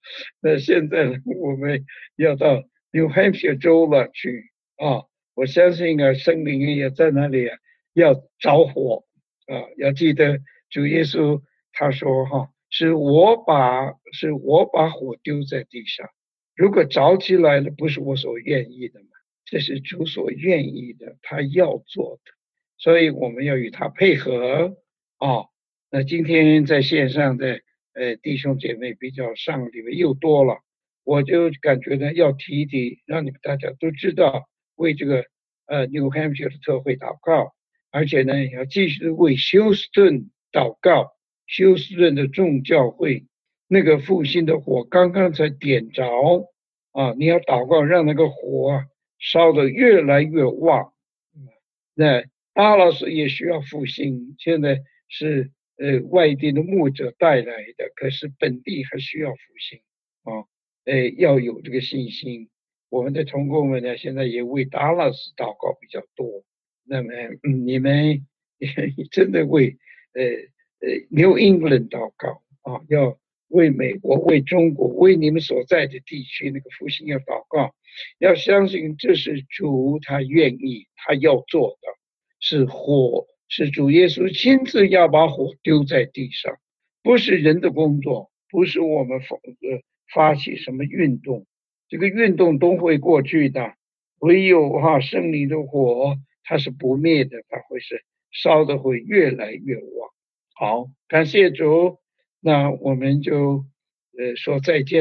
那现在呢，我们要到 New Hampshire 州了去啊，我相信啊，圣灵也在那里啊，要着火啊，要记得主耶稣他说哈，是我把是我把火丢在地上，如果着起来了，不是我所愿意的嘛，这是主所愿意的，他要做的，所以我们要与他配合啊。那今天在线上的呃弟兄姐妹比较上里面又多了，我就感觉呢要提一提，让你们大家都知道为这个呃 New Hampshire 的特会祷告，而且呢要继续为休斯顿祷告，休斯顿的众教会那个复兴的火刚刚才点着啊，你要祷告让那个火啊烧得越来越旺。那阿拉斯也需要复兴，现在是呃外地的牧者带来的，可是本地还需要复兴啊，呃要有这个信心。我们的同工们呢，现在也为达拉斯祷告比较多。那么、嗯、你们真的为呃呃 New England 祷告啊，要为美国、为中国、为你们所在的地区那个复兴要祷告，要相信这是主他愿意，他要做的。是火，是主耶稣亲自要把火丢在地上，不是人的工作，不是我们发呃发起什么运动，这个运动都会过去的，唯有哈圣灵的火它是不灭的，它会是烧的会越来越旺。好，感谢主，那我们就呃说再见。